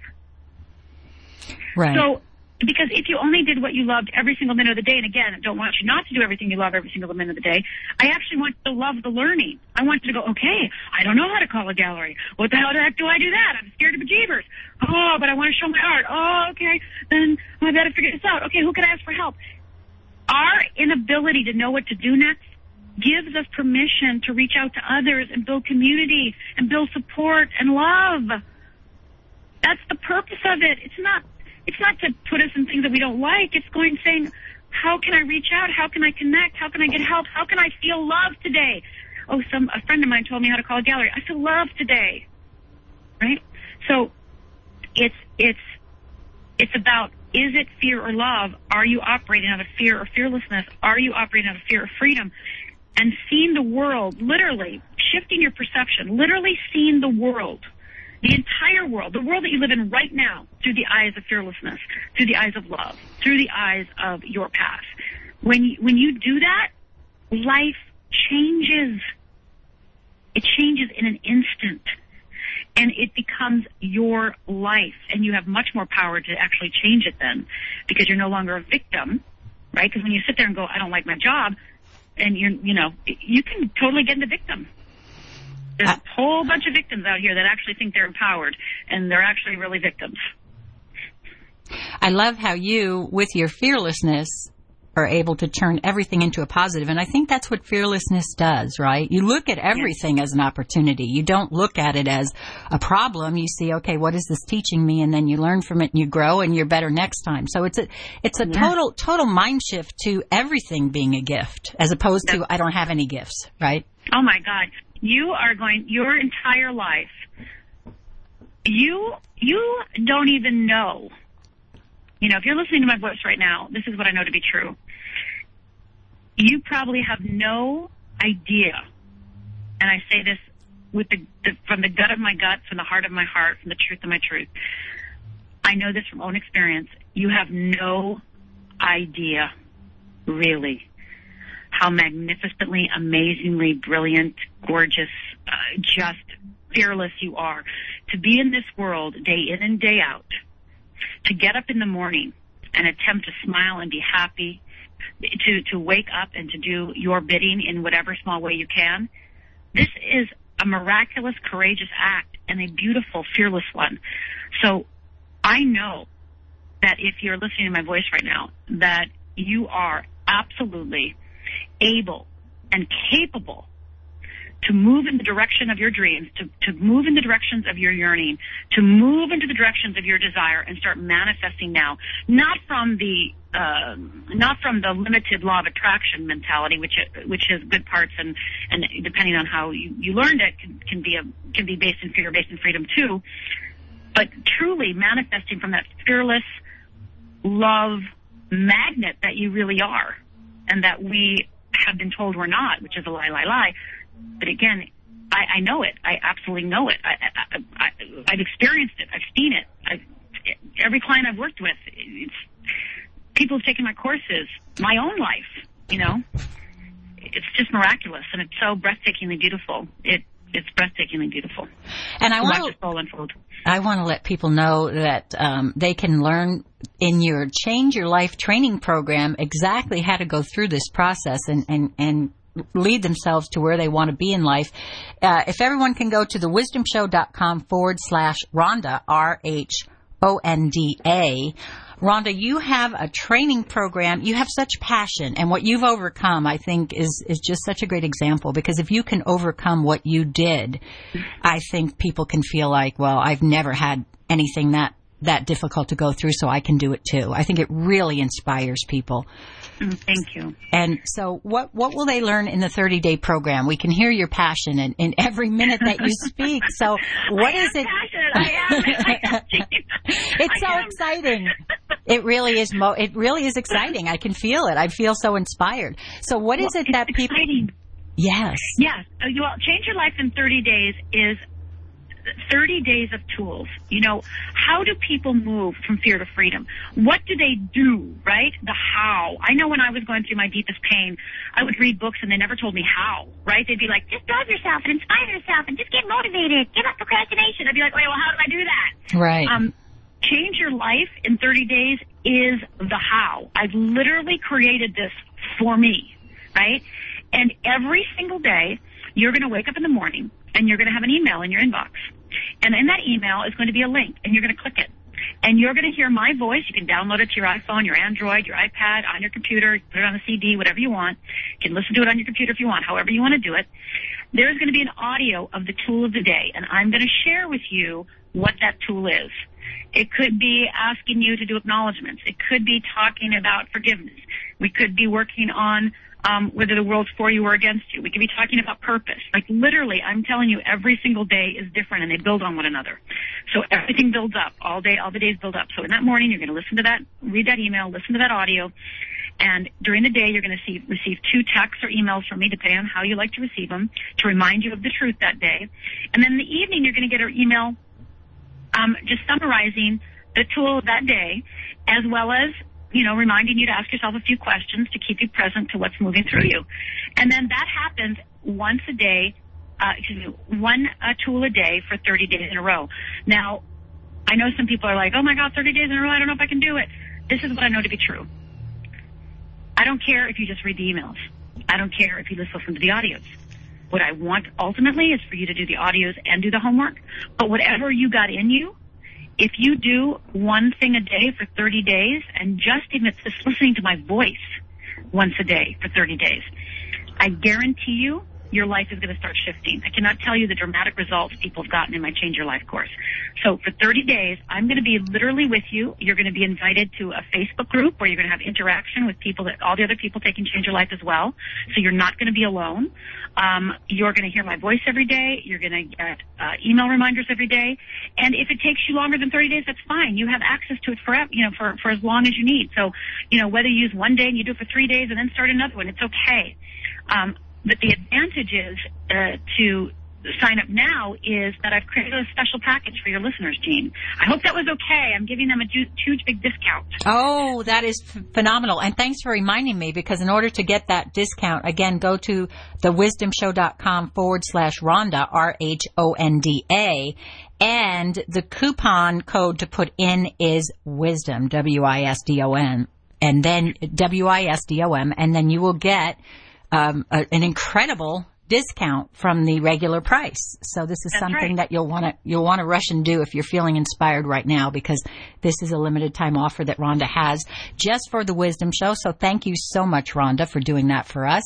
Right.
So, because if you only did what you loved every single minute of the day, and again, I don't want you not to do everything you love every single minute of the day, I actually want you to love the learning. I want you to go, okay, I don't know how to call a gallery. What the hell the heck do I do that? I'm scared of bejeebers. Oh, but I want to show my art. Oh, okay, then I better figure this out. Okay, who can I ask for help? Our inability to know what to do next gives us permission to reach out to others and build community and build support and love. That's the purpose of it. It's not to put us in things that we don't like. It's saying, how can I reach out? How can I connect? How can I get help? How can I feel love today? Oh, a friend of mine told me how to call a gallery. I feel love today, right? So it's about, is it fear or love? Are you operating out of fear or fearlessness? Are you operating out of fear or freedom? And seeing the world, literally shifting your perception, literally seeing the world. The entire world, the world that you live in right now, through the eyes of fearlessness, through the eyes of love, through the eyes of your path. When you do that, life changes. It changes in an instant. And it becomes your life. And you have much more power to actually change it then, because you're no longer a victim, right? Because when you sit there and go, I don't like my job, and you can totally get into victim. There's a whole bunch of victims out here that actually think they're empowered, and they're actually really victims.
I love how you, with your fearlessness, are able to turn everything into a positive. And I think that's what fearlessness does, right? You look at everything as an opportunity. You don't look at it as a problem. You see, okay, what is this teaching me? And then you learn from it and you grow and you're better next time. So it's a total mind shift to everything being a gift, as opposed to I don't have any gifts, right?
Oh my God. You are going, your entire life, you don't even know. You know, if you're listening to my voice right now, this is what I know to be true. You probably have no idea, and I say this with from the gut of my gut, from the heart of my heart, from the truth of my truth. I know this from own experience. You have no idea, really, how magnificently, amazingly, brilliant, gorgeous, just fearless you are. To be in this world day in and day out, to get up in the morning and attempt to smile and be happy, to wake up and to do your bidding in whatever small way you can, this is a miraculous, courageous act and a beautiful, fearless one. So I know that if you're listening to my voice right now, that you are absolutely able and capable to move in the direction of your dreams, to move in the directions of your yearning, to move into the directions of your desire and start manifesting now. Not from the limited law of attraction mentality, which has good parts and depending on how you learned it can be based in fear, based in freedom too. But truly manifesting from that fearless love magnet that you really are, and that we have been told we're not, which is a lie. But again, I know it. I absolutely know it. I've experienced it. I've seen it. Every client I've worked with, people have taken my courses, my own life, you know. It's just miraculous, and it's so breathtakingly beautiful. It's breathtakingly beautiful.
And I
want
to let people know that they can learn in your Change Your Life training program exactly how to go through this process and lead themselves to where they want to be in life. If everyone can go to thewisdomshow.com/Rhonda, RHONDA. Rhonda, you have a training program. You have such passion, and what you've overcome, I think, is just such a great example, because if you can overcome what you did, I think people can feel like, well, I've never had anything that difficult to go through, so I can do it too. I think it really inspires people.
Thank you.
And so what will they learn in the 30-day program? We can hear your passion in every minute that you speak. So what is it? It's so exciting. It really is. It really is exciting. I can feel it. I feel so inspired. So what is it that people...
Exciting.
Yes.
Yes. Well, Change Your Life in 30 Days is 30 days of tools. You know, how do people move from fear to freedom? What do they do, right? The how. I know when I was going through my deepest pain, I would read books and they never told me how, right? They'd be like, just drive yourself and inspire yourself and just get motivated. Give up procrastination. I'd be like, wait, well, how do I do that?
Right.
Change Your Life in 30 Days is the how. I've literally created this for me, right? And every single day, you're going to wake up in the morning and you're going to have an email in your inbox. And in that email is going to be a link, and you're going to click it. And you're going to hear my voice. You can download it to your iPhone, your Android, your iPad, on your computer, put it on a CD, whatever you want. You can listen to it on your computer if you want, however you want to do it. There's going to be an audio of the tool of the day, and I'm going to share with you what that tool is. It could be asking you to do acknowledgments. It could be talking about forgiveness. We could be working on whether the world's for you or against you. We could be talking about purpose. Like literally, I'm telling you, every single day is different and they build on one another. So everything builds up all day, all the days build up. So in that morning, you're going to listen to that, read that email, listen to that audio. And during the day, you're going to receive 2 texts or emails from me, depending on how you like to receive them, to remind you of the truth that day. And then in the evening, you're going to get an email just summarizing the tool of that day, as well as, you know, reminding you to ask yourself a few questions to keep you present to what's moving through you. And then that happens once a day, one tool a day for 30 days in a row. Now, I know some people are like, oh my God, 30 days in a row, I don't know if I can do it. This is what I know to be true. I don't care if you just read the emails. I don't care if you just listen to the audios. What I want ultimately is for you to do the audios and do the homework. But whatever you got in you, if you do one thing a day for 30 days, and just even if it's listening to my voice once a day for 30 days, I guarantee you your life is going to start shifting. I cannot tell you the dramatic results people have gotten in my Change Your Life course. So for 30 days, I'm going to be literally with you. You're going to be invited to a Facebook group where you're going to have interaction with people, all the other people taking Change Your Life as well. So you're not going to be alone. You're going to hear my voice every day. You're going to get email reminders every day. And if it takes you longer than 30 days, that's fine. You have access to it forever, for as long as you need. So, whether you use one day and you do it for 3 days and then start another one, it's okay. But the advantage is to sign up now is that I've created a special package for your listeners, Jean. I hope that was okay. I'm giving them a huge big discount.
Oh, that is phenomenal. And thanks for reminding me, because in order to get that discount, again, go to thewisdomshow.com/Rhonda, RHONDA. And the coupon code to put in is WISDOM, WISDOM. And then WISDOM. And then you will get an incredible discount from the regular price. So this is something that you'll want to rush and do if you're feeling inspired right now, because this is a limited time offer that Rhonda has just for the Wisdom Show. So thank you so much, Rhonda, for doing that for us.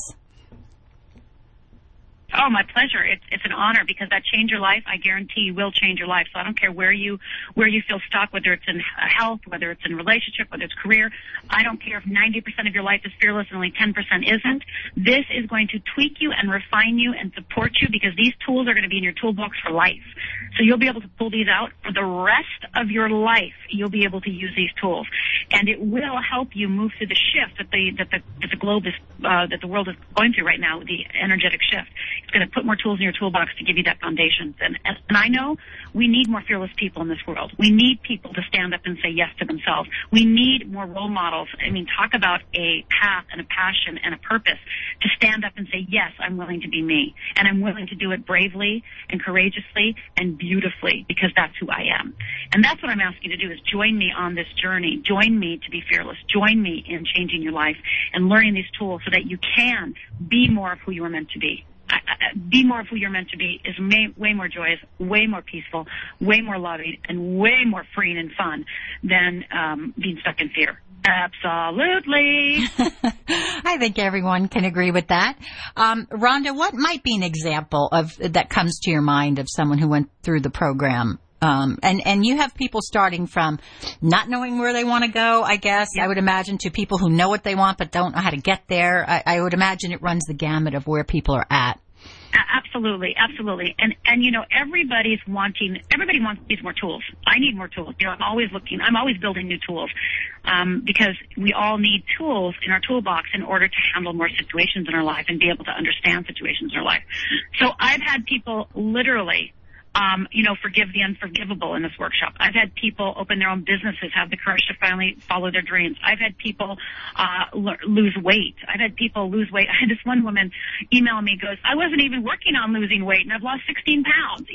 Oh, my pleasure. It's an honor, because that Change Your Life, I guarantee, will change your life. So I don't care where you feel stuck, whether it's in health, whether it's in relationship, whether it's career. I don't care if 90% of your life is fearless and only 10% isn't. This is going to tweak you and refine you and support you, because these tools are going to be in your toolbox for life. So you'll be able to pull these out for the rest of your life. You'll be able to use these tools, and it will help you move through the shift that the globe is that the world is going through right now, the energetic shift. It's going to put more tools in your toolbox to give you that foundation. And I know we need more fearless people in this world. We need people to stand up and say yes to themselves. We need more role models. I mean, talk about a path and a passion and a purpose to stand up and say, yes, I'm willing to be me. And I'm willing to do it bravely and courageously and beautifully, because that's who I am. And that's what I'm asking you to do, is join me on this journey. Join me to be fearless. Join me in changing your life and learning these tools so that you can be more of who you were meant to be. Be more of who you're meant to be is way more joyous, way more peaceful, way more loving, and way more freeing and fun than being stuck in fear. Absolutely.
I think everyone can agree with that. Rhonda, what might be an example of that comes to your mind of someone who went through the program? And you have people starting from not knowing where they want to go, I guess, I would imagine, to people who know what they want but don't know how to get there. I would imagine it runs the gamut of where people are at.
Absolutely. And everybody wants these more tools. I need more tools. I'm always building new tools, because we all need tools in our toolbox in order to handle more situations in our life and be able to understand situations in our life. So I've had people literally forgive the unforgivable in this workshop. I've had people open their own businesses, have the courage to finally follow their dreams. I've had people lose weight. I've had people lose weight. I had this one woman email me, goes, I wasn't even working on losing weight, and I've lost 16 pounds.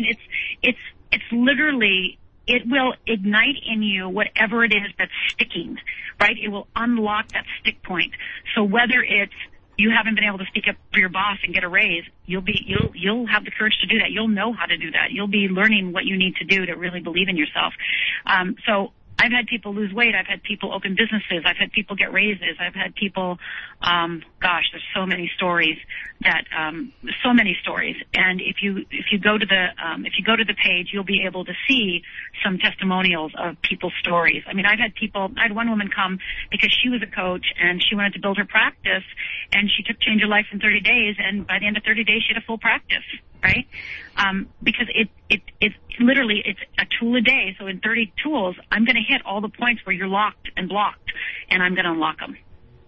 It's literally, it will ignite in you whatever it is that's sticking, right? It will unlock that stick point. So whether it's you haven't been able to speak up for your boss and get a raise, you'll have the courage to do that. You'll know how to do that. You'll be learning what you need to do to really believe in yourself. So I've had people lose weight. I've had people open businesses. I've had people get raises. I've had people, there's so many stories And if you go to the page, you'll be able to see some testimonials of people's stories. I mean, I had one woman come because she was a coach and she wanted to build her practice, and she took Change Your Life in 30 days, and by the end of 30 days, she had a full practice, right? Because it's literally, it's a tool a day. So in 30 tools, I'm going to hit all the points where you're locked and blocked, and I'm going to unlock them.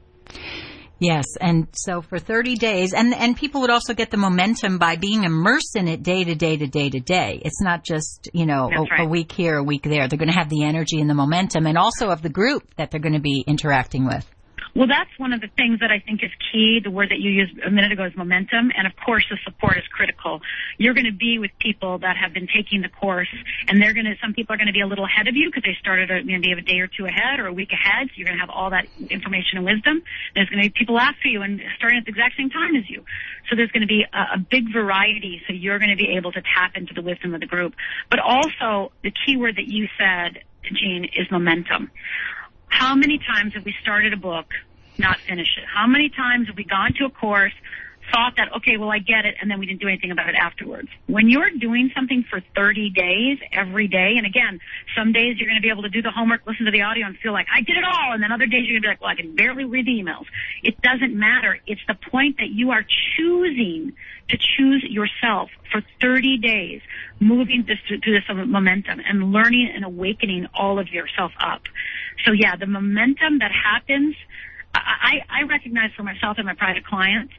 Yes, and so for 30 days, and people would also get the momentum by being immersed in it day to day to day to day. It's not just, a week here, a week there. They're going to have the energy and the momentum, and also of the group that they're going to be interacting with.
Well, that's one of the things that I think is key. The word that you used a minute ago is momentum. And, of course, the support is critical. You're going to be with people that have been taking the course, and some people are going to be a little ahead of you because they started maybe a day or two ahead or a week ahead. So you're going to have all that information and wisdom. There's going to be people after you and starting at the exact same time as you. So there's going to be a big variety, so you're going to be able to tap into the wisdom of the group. But also, the key word that you said, Jean, is momentum. How many times have we started a book, not finished it? How many times have we gone to a course, thought that, okay, well, I get it, and then we didn't do anything about it afterwards? When you're doing something for 30 days, every day, and again, some days you're going to be able to do the homework, listen to the audio, and feel like, I did it all, and then other days you're going to be like, well, I can barely read the emails. It doesn't matter. It's the point that you are choosing to choose yourself for 30 days, moving through this momentum and learning and awakening all of yourself up. So, yeah, the momentum that happens, I recognize for myself and my private clients,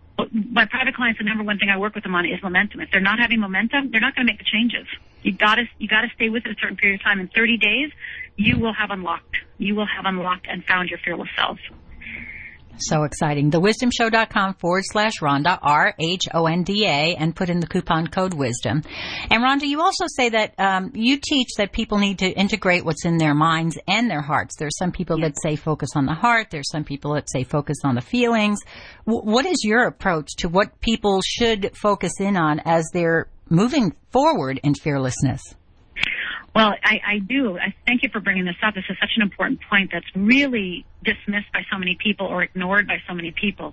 the number one thing I work with them on is momentum. If they're not having momentum, they're not going to make the changes. You got to stay with it a certain period of time. In 30 days, you will have unlocked and found your fearless self.
So exciting. TheWisdomShow.com/Rhonda, RHONDA, and put in the coupon code WISDOM. And Rhonda, you also say that you teach that people need to integrate what's in their minds and their hearts. There's some people that say focus on the heart. There's some people that say focus on the feelings. What is your approach to what people should focus in on as they're moving forward in fearlessness?
Well, I do. I thank you for bringing this up. This is such an important point that's really dismissed by so many people or ignored by so many people.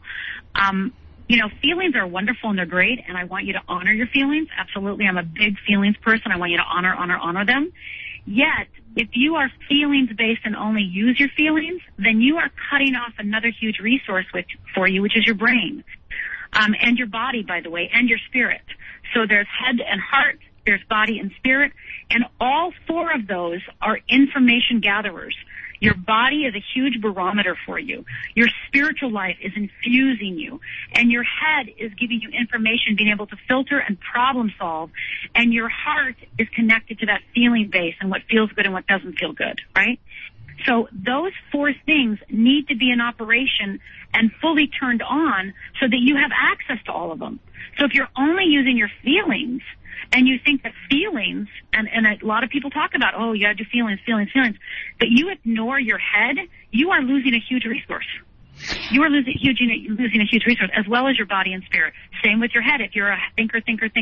Feelings are wonderful and they're great, and I want you to honor your feelings. Absolutely. I'm a big feelings person. I want you to honor them. Yet, if you are feelings-based and only use your feelings, then you are cutting off another huge resource for you, which is your brain, and your body, by the way, and your spirit. So there's head and heart, there's body and spirit, and all four of those are information gatherers. Your body is a huge barometer for you. Your spiritual life is infusing you, and your head is giving you information, being able to filter and problem solve, and your heart is connected to that feeling base and what feels good and what doesn't feel good, right? So those four things need to be in operation and fully turned on so that you have access to all of them. So if you're only using your feelings, and you think that feelings, and a lot of people talk about, oh, you got to do feelings, but you ignore your head, you are losing a huge resource. You are losing a huge resource, as well as your body and spirit. Same with your head. If you're a thinker,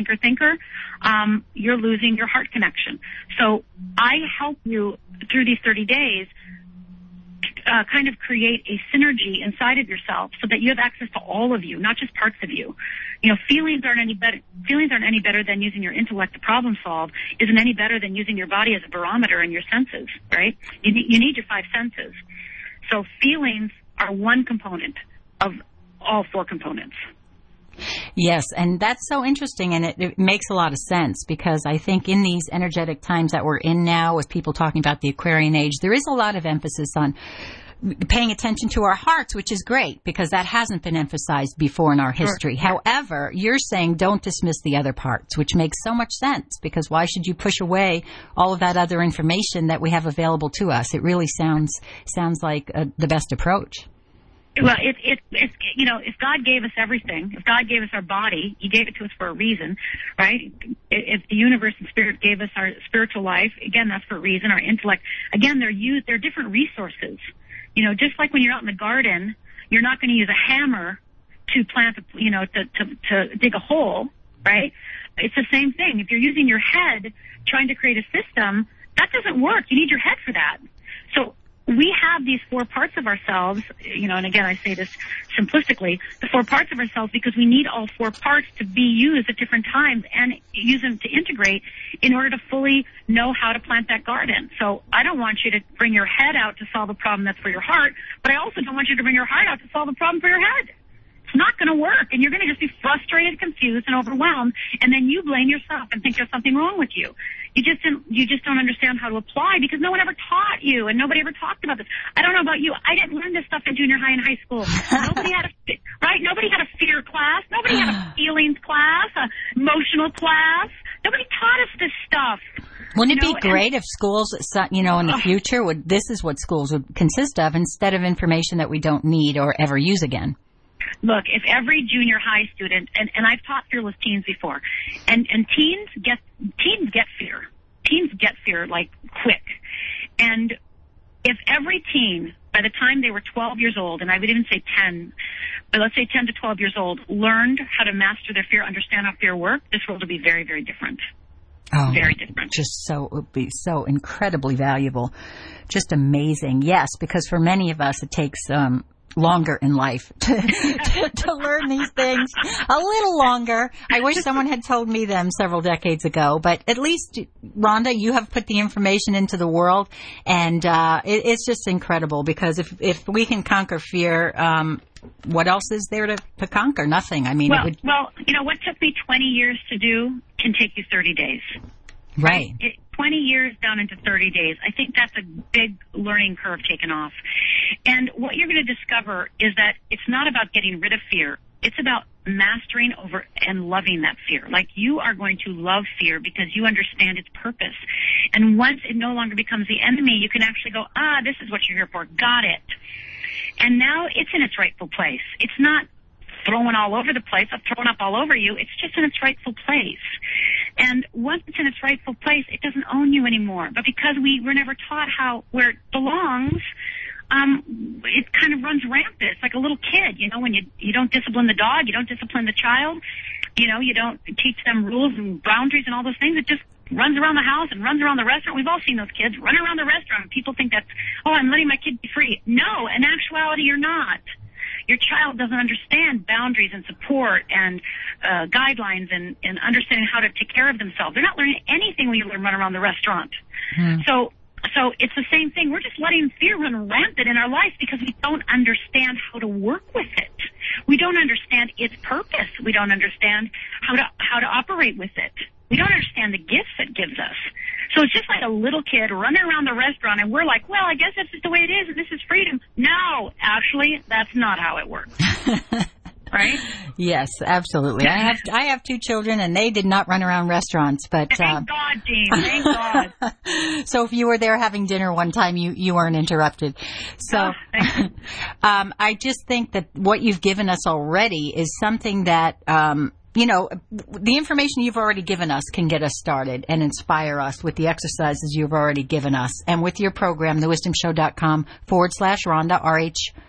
you're losing your heart connection. So I help you through these 30 days kind of create a synergy inside of yourself so that you have access to all of you, not just parts of you. Feelings aren't any better than using your intellect to problem solve, isn't any better than using your body as a barometer and your senses, right? You need your five senses. So feelings are one component of all four components.
Yes, and that's so interesting, and it makes a lot of sense, because I think in these energetic times that we're in now, with people talking about the Aquarian age, there is a lot of emphasis on paying attention to our hearts, which is great, because that hasn't been emphasized before in our history. Sure. However, you're saying don't dismiss the other parts, which makes so much sense, because why should you push away all of that other information that we have available to us? It really sounds like the best approach.
Well, if God gave us everything, if God gave us our body, He gave it to us for a reason, right? If the universe and spirit gave us our spiritual life, again, that's for a reason. Our intellect, again, they're different resources. Just like when you're out in the garden, you're not going to use a hammer to plant, to dig a hole, right? It's the same thing. If you're using your head trying to create a system, that doesn't work. You need your head for that. So we have these four parts of ourselves, and again, I say this simplistically, the four parts of ourselves, because we need all four parts to be used at different times and use them to integrate in order to fully know how to plant that garden. So I don't want you to bring your head out to solve a problem that's for your heart, but I also don't want you to bring your heart out to solve a problem for your head. It's not going to work, and you're going to just be frustrated, confused, and overwhelmed, and then you blame yourself and think there's something wrong with you. You just don't understand how to apply, because no one ever taught you, and nobody ever talked about this. I don't know about you. I didn't learn this stuff in junior high and high school. Nobody had a fear class. Nobody had a feelings class, a emotional class. Nobody taught us this stuff.
Wouldn't it be great if schools, in the future, this is what schools would consist of, instead of information that we don't need or ever use again?
Look, if every junior high student, and I've taught fearless teens before, and teens get fear. Teens get fear, like, quick. And if every teen, by the time they were 12 years old, and I would even say 10, but let's say 10 to 12 years old, learned how to master their fear, understand how fear works, this world would be very, very different.
Oh,
very different.
It would be so incredibly valuable. Just amazing. Yes, because for many of us, it takes longer in life to learn these things. A little longer. I wish someone had told me them several decades ago, but at least, Rhonda, you have put the information into the world, and it's just incredible, because if we can conquer fear, what else is there to conquer? Nothing. I mean,
well, what took me 20 years to do can take you 30 days.
Right.
20 years down into 30 days. I think that's a big learning curve taken off. And what you're going to discover is that it's not about getting rid of fear. It's about mastering over and loving that fear. Like, you are going to love fear because you understand its purpose. And once it no longer becomes the enemy, you can actually go, this is what you're here for. Got it. And now it's in its rightful place. It's not throwing all over the place, throwing up all over you. It's just in its rightful place. And once it's in its rightful place, it doesn't own you anymore. But because we were never taught where it belongs, it kind of runs rampant. It's like a little kid, when you don't discipline the dog, you don't discipline the child, you don't teach them rules and boundaries and all those things. It just runs around the house and runs around the restaurant. We've all seen those kids run around the restaurant. People think that's, I'm letting my kid be free. No, in actuality, you're not. Your child doesn't understand boundaries and support and guidelines and understanding how to take care of themselves. They're not learning anything when you run around the restaurant. So it's the same thing. We're just letting fear run rampant in our life because we don't understand how to work with it. We don't understand its purpose. We don't understand how to operate with it. We don't understand the gifts it gives us. So it's just like a little kid running around the restaurant, and we're like, well, I guess that's just the way it is, and this is freedom. No, actually, that's not how it works. Right?
Yes, absolutely. I have two children, and they did not run around restaurants. But
thank God, Jean. Thank God.
So if you were there having dinner one time, you weren't interrupted. So I just think that what you've given us already is something that the information you've already given us can get us started and inspire us with the exercises you've already given us. And with your program, thewisdomshow.com/Rhonda,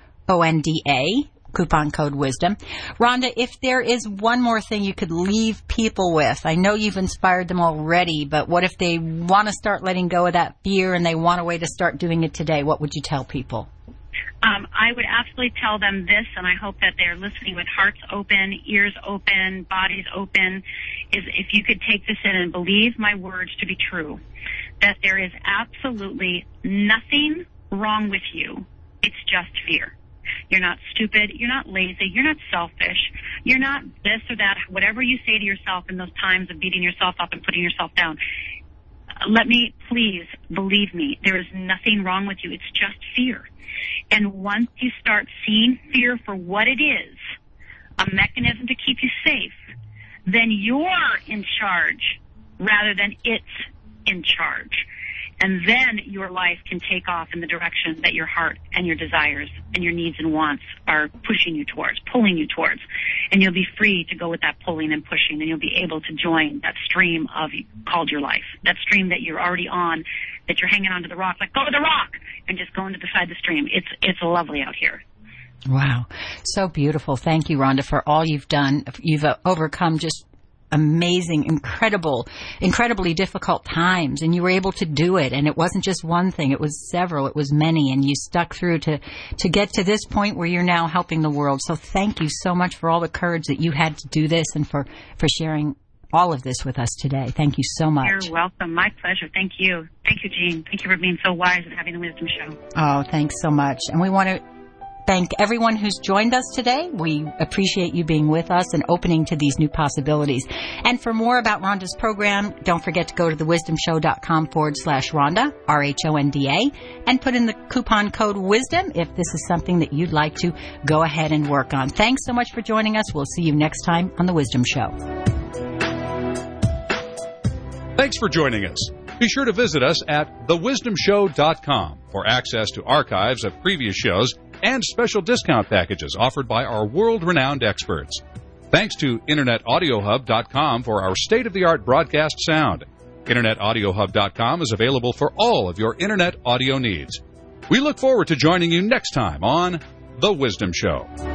RHONDA, coupon code WISDOM. Rhonda, if there is one more thing you could leave people with, I know you've inspired them already, but what if they want to start letting go of that fear and they want a way to start doing it today? What would you tell people?
I would absolutely tell them this, and I hope that they're listening with hearts open, ears open, bodies open, is if you could take this in and believe my words to be true, that there is absolutely nothing wrong with you. It's just fear. You're not stupid. You're not lazy. You're not selfish. You're not this or that, whatever you say to yourself in those times of beating yourself up and putting yourself down. Let me, please, believe me, there is nothing wrong with you. It's just fear. And once you start seeing fear for what it is, a mechanism to keep you safe, then you're in charge rather than it's in charge. And then your life can take off in the direction that your heart and your desires and your needs and wants are pushing you towards, pulling you towards. And you'll be free to go with that pulling and pushing, and you'll be able to join that stream called your life, that stream that you're already on, that you're hanging onto the rock, like go to the rock and just go into the side of the stream. It's lovely out here.
Wow. So beautiful. Thank you, Rhonda, for all you've done. You've overcome just amazing, incredibly difficult times, and you were able to do it. And it wasn't just one thing, it was several, it was many, and you stuck through to get to this point where you're now helping the world. So thank you so much for all the courage that you had to do this and for sharing all of this with us today. Thank you so much.
You're welcome. My pleasure. Thank you. Thank you, Jean. Thank you for being so wise and having the Wisdom Show.
Oh, thanks so much. And we want to thank everyone who's joined us today. We appreciate you being with us and opening to these new possibilities. And for more about Rhonda's program, don't forget to go to thewisdomshow.com/Rhonda, RHONDA, and put in the coupon code WISDOM if this is something that you'd like to go ahead and work on. Thanks so much for joining us. We'll see you next time on The Wisdom Show.
Thanks for joining us. Be sure to visit us at thewisdomshow.com for access to archives of previous shows and special discount packages offered by our world-renowned experts. Thanks to InternetAudioHub.com for our state-of-the-art broadcast sound. InternetAudioHub.com is available for all of your Internet audio needs. We look forward to joining you next time on The Wisdom Show.